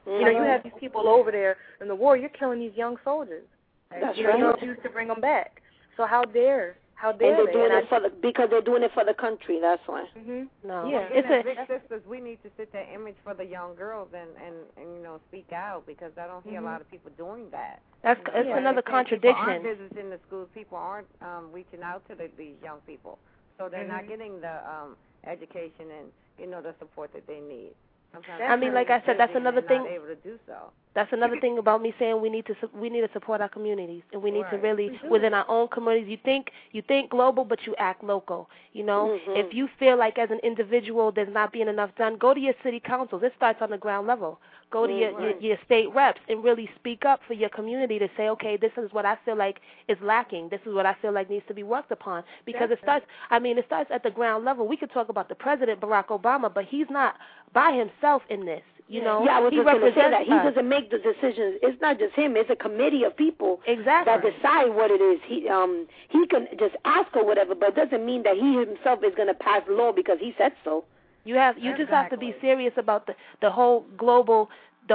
You know, you have these people over there in the war. You're killing these young soldiers. That's you right. You refuse to bring them back. So how dare and they're they? doing it because they're doing it for the country. That's why. No. Yeah, It's as big sisters, we need to set that image for the young girls and you know, speak out, because I don't hear a lot of people doing that. That's it's another contradiction. People aren't visiting the schools. People aren't reaching out to these young people, so they're not getting the education and, you know, the support that they need. Sometimes I mean, like I said, that's another thing. Not able to do so. That's another thing about me saying we need to support our communities, and we need to really within our own communities. You think global, but you act local. You know, if you feel like as an individual there's not being enough done, go to your city councils. It starts on the ground level. Go to your state reps and really speak up for your community to say, okay, this is what I feel like is lacking. This is what I feel like needs to be worked upon. Because it starts at the ground level. We could talk about the president, Barack Obama, but he's not by himself in this. You know, I was just going to say that. He doesn't make the decisions. It's not just him. It's a committee of people that decide what it is. He can just ask or whatever, but it doesn't mean that he himself is going to pass law because he said so. You just have to be serious about the whole global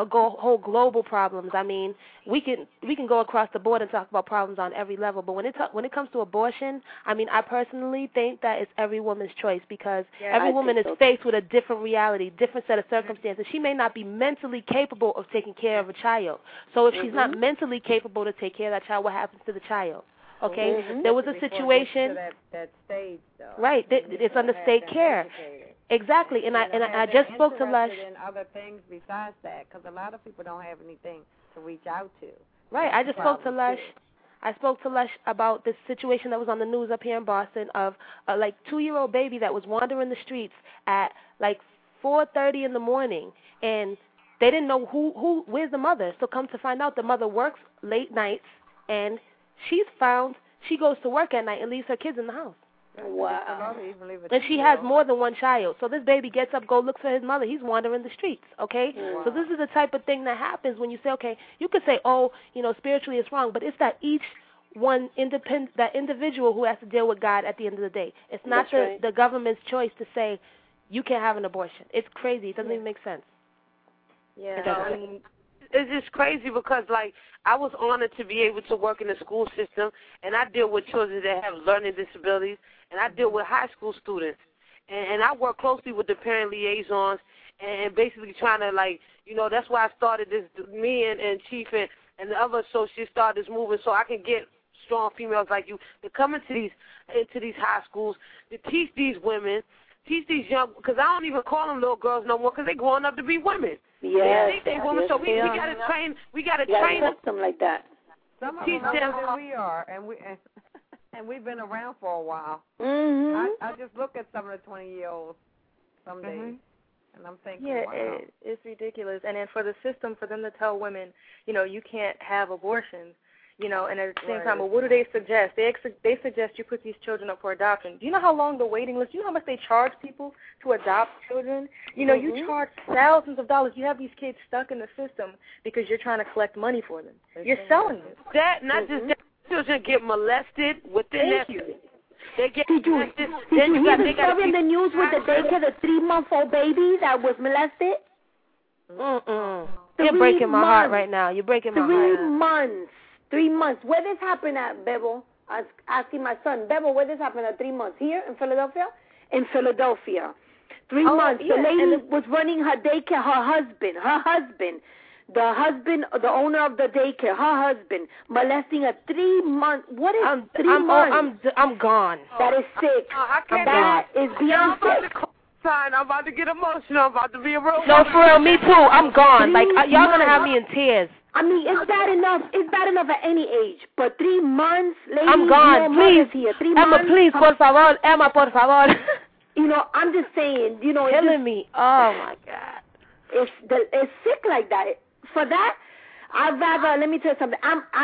problems. I mean, we can go across the board and talk about problems on every level, but when it comes to abortion, I mean, I personally think that it's every woman's choice, because every woman is faced with a different reality, different set of circumstances. She may not be mentally capable of taking care of a child. So if she's not mentally capable to take care of that child, what happens to the child? Okay, there was a situation. That stage, though. Right, it's under state care. Exactly, and I just spoke to Lush. In other things besides that, because a lot of people don't have anything to reach out to. Right, I just spoke to Lush. I spoke to Lush about this situation that was on the news up here in Boston of a 2-year-old baby that was wandering the streets at 4:30 in the morning, and they didn't know where's the mother. So come to find out, the mother works late nights, and she goes to work at night and leaves her kids in the house. Wow. And she has more than one child. So this baby gets up, looks for his mother. He's wandering the streets, okay? Wow. So this is the type of thing that happens when you say, okay, you could say, oh, you know, spiritually it's wrong, but it's that each one that individual who has to deal with God at the end of the day. It's not the government's choice to say you can't have an abortion. It's crazy. It doesn't even make sense. Yeah, I mean, it's just crazy because, I was honored to be able to work in the school system, and I deal with children that have learning disabilities, and I deal with high school students. And I work closely with the parent liaisons and basically trying to, that's why I started this, me and Chief and the other associates started this movement so I can get strong females like you to come into these high schools to teach these women, teach these young, because I don't even call them little girls no more because they're growing up to be women. Yes, they women, so we got to train. We got to train them like that. Some of them know we are, and we've been around for a while. Mm-hmm. I just look at some of the 20-year-olds some days, and I'm thinking, wow. It's ridiculous. And then for the system, for them to tell women, you know, you can't have abortions, you know, and at the same time, well, what do they suggest? They suggest you put these children up for adoption. Do you know how long the waiting list? Do you know how much they charge people to adopt children? You know, you charge thousands of dollars. You have these kids stuck in the system because you're trying to collect money for them. You're selling them. That, not just that, children get molested within that. They get molested. Did you hear the story in the news with the daycare, the 3-month-old baby that was molested? You're breaking my heart right now. You're breaking my heart. 3 months. 3 months. Where this happened at, Bebo? I was asking my son, Bebo, where this happened at 3 months? Here in Philadelphia? In Philadelphia. 3 months. The lady was running her daycare, her husband, the owner of the daycare, her husband, molesting a 3 month. What is 3 months? I'm gone. That is sick. That is beyond sick. I'm about to get emotional. I'm about to be a robot. No, for real, me too. I'm gone. Y'all gonna have me in tears. I mean, it's bad enough. It's bad enough at any age. But 3 months, lady, I'm gone. Please, here. 3 Emma, months, please, por favor, Emma, por favor. You know, I'm just saying. You know, killing me. Oh my God. It's sick like that. For that, I'd rather. Let me tell you something.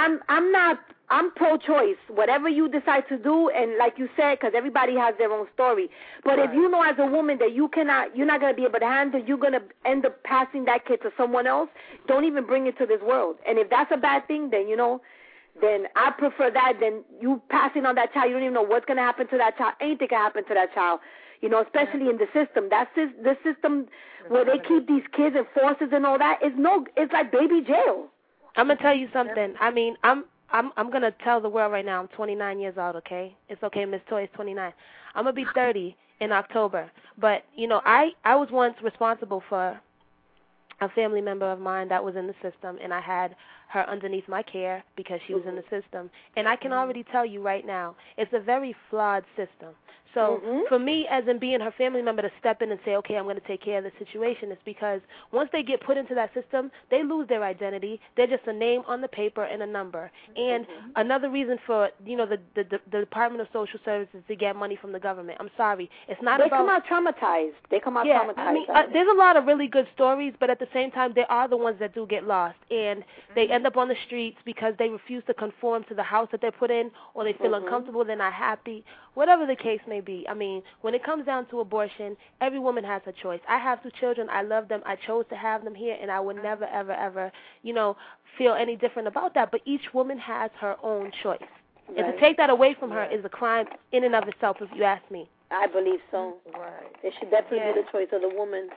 I'm pro-choice. Whatever you decide to do, and like you said, because everybody has their own story. But if you know as a woman that you're not going to be able to handle, you're going to end up passing that kid to someone else, don't even bring it to this world. And if that's a bad thing, then, then I prefer that than you passing on that child. You don't even know what's going to happen to that child. Anything can happen to that child. You know, especially in the system. The system where they keep these kids in forces and all that it's like baby jail. I'm gonna tell you something. I mean, I'm gonna tell the world right now. I'm 29 years old. Okay, it's okay. Miss Toy is 29. I'm gonna be 30 in October. But you know, I was once responsible for a family member of mine that was in the system, and I had her underneath my care because she was in the system. And I can already tell you right now, it's a very flawed system. So for me, as in being her family member, to step in and say, okay, I'm going to take care of the situation, is because once they get put into that system, they lose their identity. They're just a name on the paper and a number. And another reason for, you know, the Department of Social Services to get money from the government. I'm sorry. It's not They come out traumatized. traumatized. I mean, there's a lot of really good stories, but at the same time, there are the ones that do get lost. And they end up on the streets because they refuse to conform to the house that they're put in, or they feel uncomfortable, they're not happy, whatever the case may be. I mean, when it comes down to abortion, every woman has her choice. I have 2 children. I love them. I chose to have them here, and I would never, ever, ever, you know, feel any different about that. But each woman has her own choice. Right. And to take that away from her is a crime in and of itself, if you ask me. I believe so. Right. It should definitely be the choice of the woman.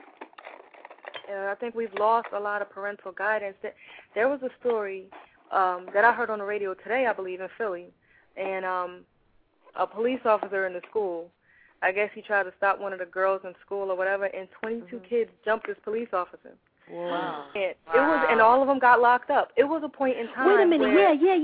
I think we've lost a lot of parental guidance. There was a story that I heard on the radio today, I believe, in Philly, and a police officer in the school, I guess he tried to stop one of the girls in school or whatever, and 22 kids jumped this police officer. Wow. And all of them got locked up. It was a point in time. Wait a minute.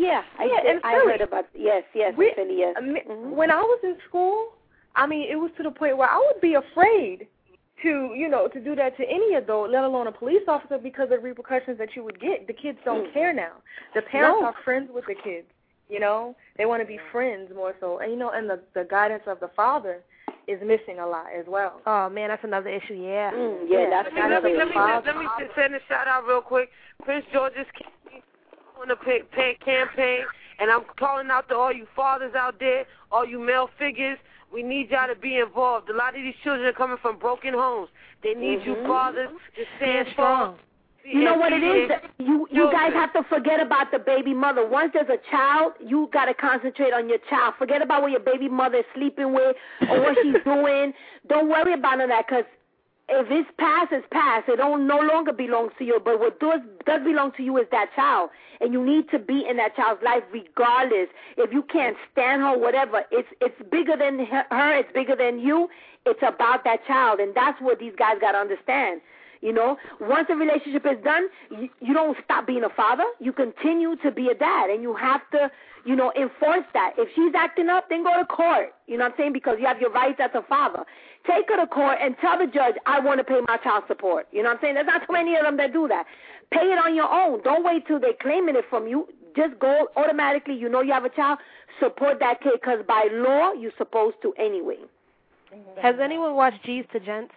I heard about Philly, yes. When I was in school, I mean, it was to the point where I would be afraid to, you know, to do that to any adult, let alone a police officer, because of the repercussions that you would get. The kids don't care now. The parents are friends with the kids, you know. They want to be friends more so. And, you know, and the guidance of the father is missing a lot as well. Oh, man, that's another issue, that's another issue. Let me send a shout-out real quick. Prince George's on the campaign, and I'm calling out to all you fathers out there, all you male figures. We need y'all to be involved. A lot of these children are coming from broken homes. They need you fathers to stand strong. You know what it is? You guys have to forget about the baby mother. Once there's a child, you got to concentrate on your child. Forget about what your baby mother is sleeping with or what she's doing. Don't worry about none of that, because if it's past, it's past. It don't no longer belongs to you. But what does belong to you is that child. And you need to be in that child's life regardless. If you can't stand her, whatever, it's bigger than her. It's bigger than you. It's about that child. And that's what these guys got to understand. You know, once the relationship is done, you don't stop being a father. You continue to be a dad, and you have to, you know, enforce that. If she's acting up, then go to court. You know what I'm saying? Because you have your rights as a father. Take her to court and tell the judge, I want to pay my child support. You know what I'm saying? There's not too many of them that do that. Pay it on your own. Don't wait till they're claiming it from you. Just go automatically. You know you have a child. Support that kid, because by law, you're supposed to anyway. Has anyone watched G's to Gents?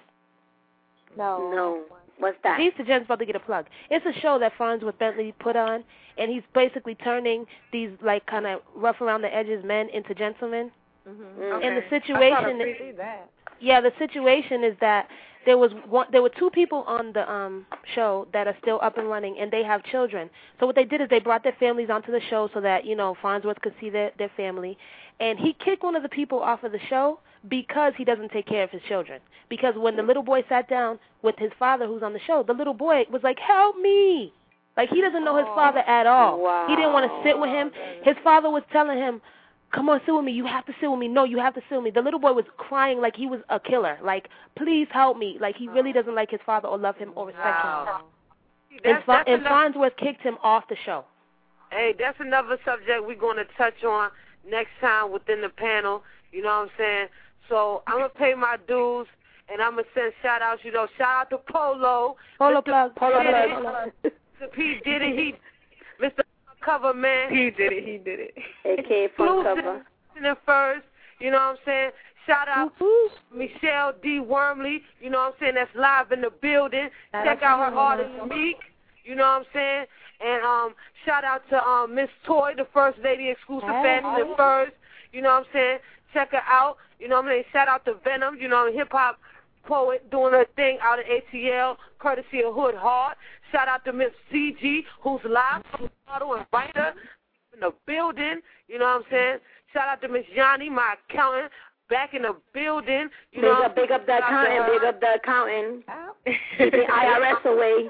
No. What's that? G's to Gents, about to get a plug. It's a show that Farnsworth Bentley put on, and he's basically turning these, like, kind of rough around the edges men into gentlemen. Okay. And the situation the situation is that there were 2 people on the show that are still up and running, and they have children. So what they did is they brought their families onto the show so that, you know, Farnsworth could see their family. And he kicked one of the people off of the show because he doesn't take care of his children. Because when the little boy sat down with his father who's on the show, the little boy was like, help me. Like, he doesn't know his father at all. Wow. He didn't want to sit with him. His father was telling him, come on, sit with me. You have to sit with me. No, you have to sit with me. The little boy was crying like he was a killer. Like, please help me. Like, he really doesn't like his father or love him or respect him. And Farnsworth kicked him off the show. Hey, that's another subject we're going to touch on next time within the panel. You know what I'm saying? So I'm going to pay my dues, and I'm going to send shout-outs. You know, shout-out to Polo. Polo plug. Mr. P did it. Mr. Cover Man. He did it. A.K.A. Front Cover. First, you know what I'm saying? Shout out Michelle D. Wormley, you know what I'm saying, that's live in the building. Check out her artist Meek, you know what I'm saying? And shout out to Miss Toy, the First Lady Exclusive Fashion and Furs, you know what I'm saying? Check her out, you know what I'm saying? Shout out to Venom, you know, hip-hop poet doing her thing out of ATL, courtesy of Hood Hard. Shout out to Miss CG, who's live, model and writer in the building, you know what I'm saying? Shout out to Miss Yanni, my accountant, back in the building. You big know, up the accountant. Big up the accountant. Keeping IRS away.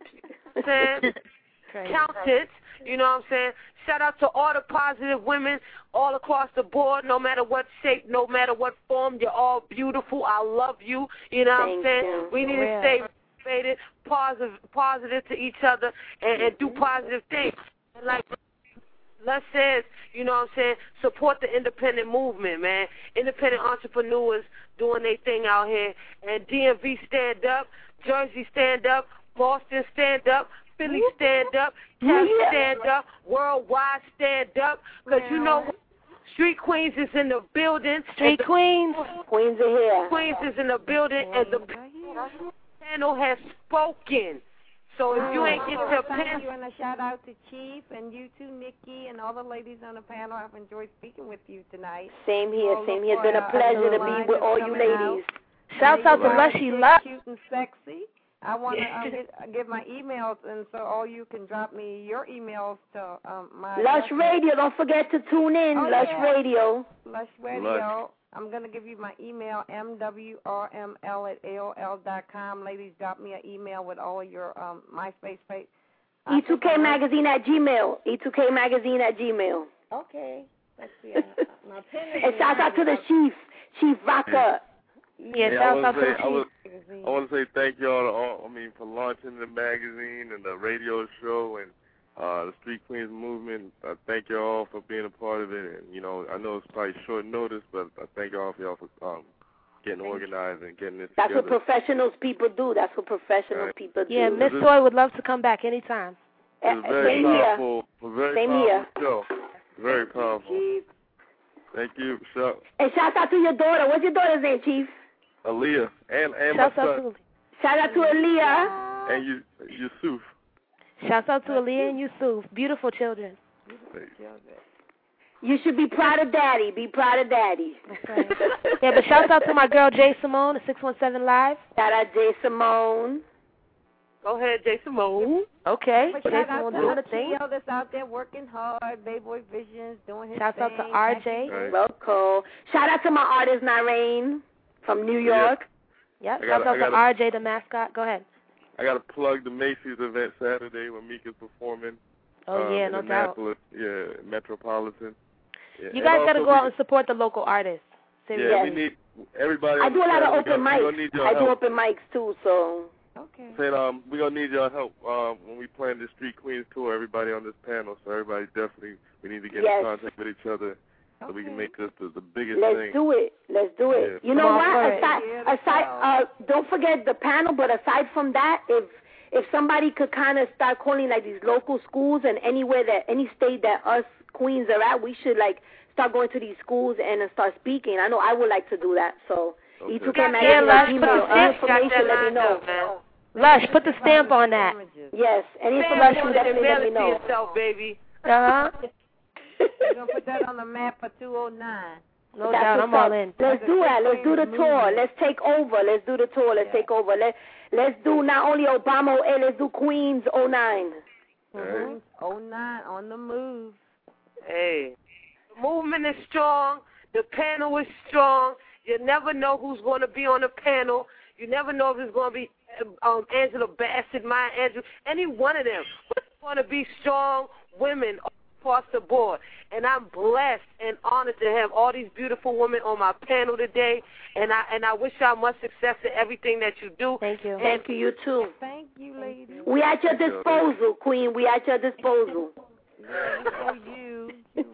Accountants. You know what I'm saying? Shout out to all the positive women all across the board, no matter what shape, no matter what form. You're all beautiful. I love you. You know what I'm saying? We need to stay motivated, positive to each other, and do positive things. And like Les says, you know what I'm saying, support the independent movement, man. Independent entrepreneurs doing their thing out here. And DMV stand up, Jersey stand up, Boston stand up, Philly stand up, Cali stand up, worldwide stand up. Because you know what? Street Queens is in the building. Street Queens. Queens are here. Queens is in the building, and the panel has spoken. So if you ain't get your panel. And a shout out to Chief and you too, Nikki, and all the ladies on the panel. I've enjoyed speaking with you tonight. Same here. Same here. It's been a pleasure to be with all you ladies. Shouts out to Lushy Lush. Cute and sexy. I want to give my emails, and so all you can drop me your emails to my Lush Radio. Don't forget to tune in. Lush Radio. Lush Radio. I'm going to give you my email, mwrml@aol.com. Ladies, drop me an email with all your MySpace page. E2KMagazine@gmail. E2KMagazine@gmail. Okay. Let's see. And shout out to the Chief Vodka. Yeah, shout out to the Chief. I want to say thank y'all for launching the magazine and the radio show and the Street Queens movement. I thank y'all for being a part of it. And, you know, I know it's probably short notice, but I thank y'all for getting organized and getting this That's together. what professional people do. That's what professional people do. Yeah, Miss Toy would love to come back anytime. It's very powerful. Very powerful show. Very powerful. Thank you, Michelle. And shout out to your daughter. What's your daughter's name, Chief? Aaliyah and my son. Shout out to Aaliyah. And Yusuf. Shouts out to Aaliyah and Yusuf. Beautiful children. You should be proud of Daddy. Be proud of Daddy. That's right. Yeah, but shouts out to my girl Jay Simone at 617 Live. Shout out Jay Simone. Go ahead, Jay Simone. Okay. But Jay shout out Simone to doing a thing. that's out there working hard. Bayboy Visions doing his Shouts thing. out to RJ. Right. Well, cool. Shout out to my artist, Narain, from New York. Yep. Shouts out to RJ, the mascot. Go ahead. I got to plug the Macy's event Saturday when Mika's performing. Oh, yeah, no doubt. Yeah, Metropolitan. Yeah. You guys got to go out and support the local artists. Seriously. Yeah, we need everybody. I do a lot of open mics. I do help. open mics, too, so. Okay. Said, we're going to need y'all help when we plan the Street Queens tour, everybody on this panel. So everybody definitely, we need to get in contact with each other so we can make this the biggest thing. Let's do it. Let's do it. Yeah. You know what? Aside, don't forget the panel, but aside from that, if somebody could kind of start calling like these local schools and any state that us queens are at, we should like start going to these schools and start speaking. I know I would like to do that. So E2K Magazine, email information, let me know. Lush, put the stamp on that. Yes, any information, definitely let me know. Yourself, baby. Uh-huh. We're going to put that on the map for 209. No doubt, I'm all in. Let's do that. Let's do the tour. Let's take over. Let's do the tour. Let's take over. Let's do not only Obama 08, let's do Queens 09. Queens 09 on the move. Hey, the movement is strong. The panel is strong. You never know who's going to be on the panel. You never know if it's going to be Angela Bassett, Maya Angelou, any one of them. It's going to be strong women across the board. And I'm blessed and honored to have all these beautiful women on my panel today. And I wish y'all much success in everything that you do. Thank you. Thank you, you too. Thank you, ladies. We at your disposal, Queen. We at your disposal. For you.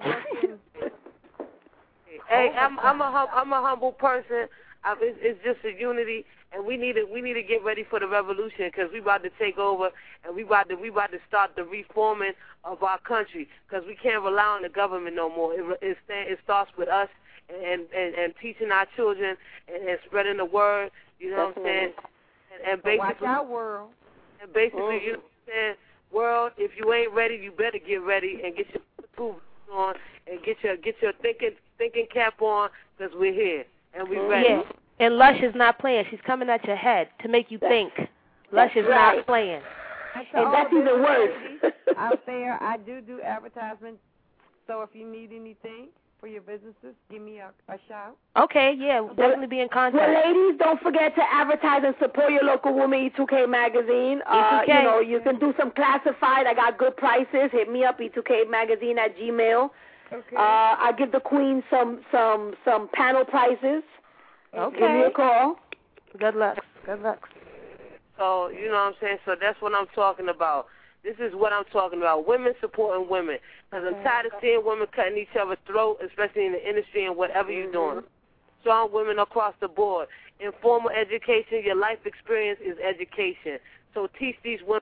Hey, I'm a humble person. It's just a unity, and we need to get ready for the revolution because we about to take over, and we about to start the reforming of our country because we can't rely on the government no more. It starts with us and teaching our children and spreading the word. You know what I'm saying? And basically, watch our world. And basically, you know what I'm saying? World, if you ain't ready, you better get ready and get your boots on and get your thinking cap on because we're here. And we ready. Yeah. And Lush is not playing. She's coming at your head to make you think. Lush is not playing. And that's even worse. Out there, I do advertisements. So if you need anything, for your businesses, give me a shout. Okay, yeah, we'll definitely be in contact. Well, ladies, don't forget to advertise and support your local woman, E2K Magazine. E2K. You know, you can do some classified. I got good prices. Hit me up, E2KMagazine@gmail. Okay. I give the queen some panel prices. Okay. Give me a call. Good luck. Good luck. So, you know what I'm saying? So that's what I'm talking about. This is what I'm talking about, women supporting women. Because I'm tired of seeing women cutting each other's throat, especially in the industry and whatever you're doing. Strong women across the board. Informal education, your life experience is education. So teach these women.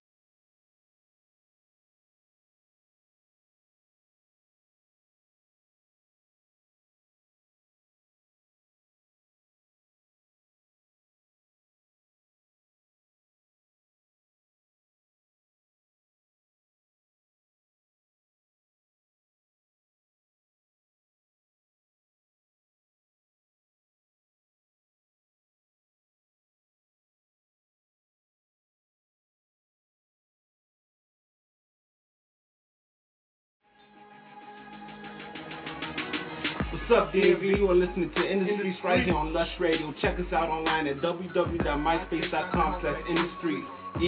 What's up, DMV? You are listening to Industries right here on Lush Radio. Check us out online at www.myspace.com/industries,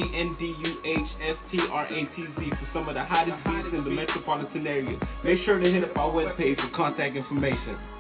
ENDUHSTRATZ, for some of the hottest beats in the metropolitan area. Make sure to hit up our webpage for contact information.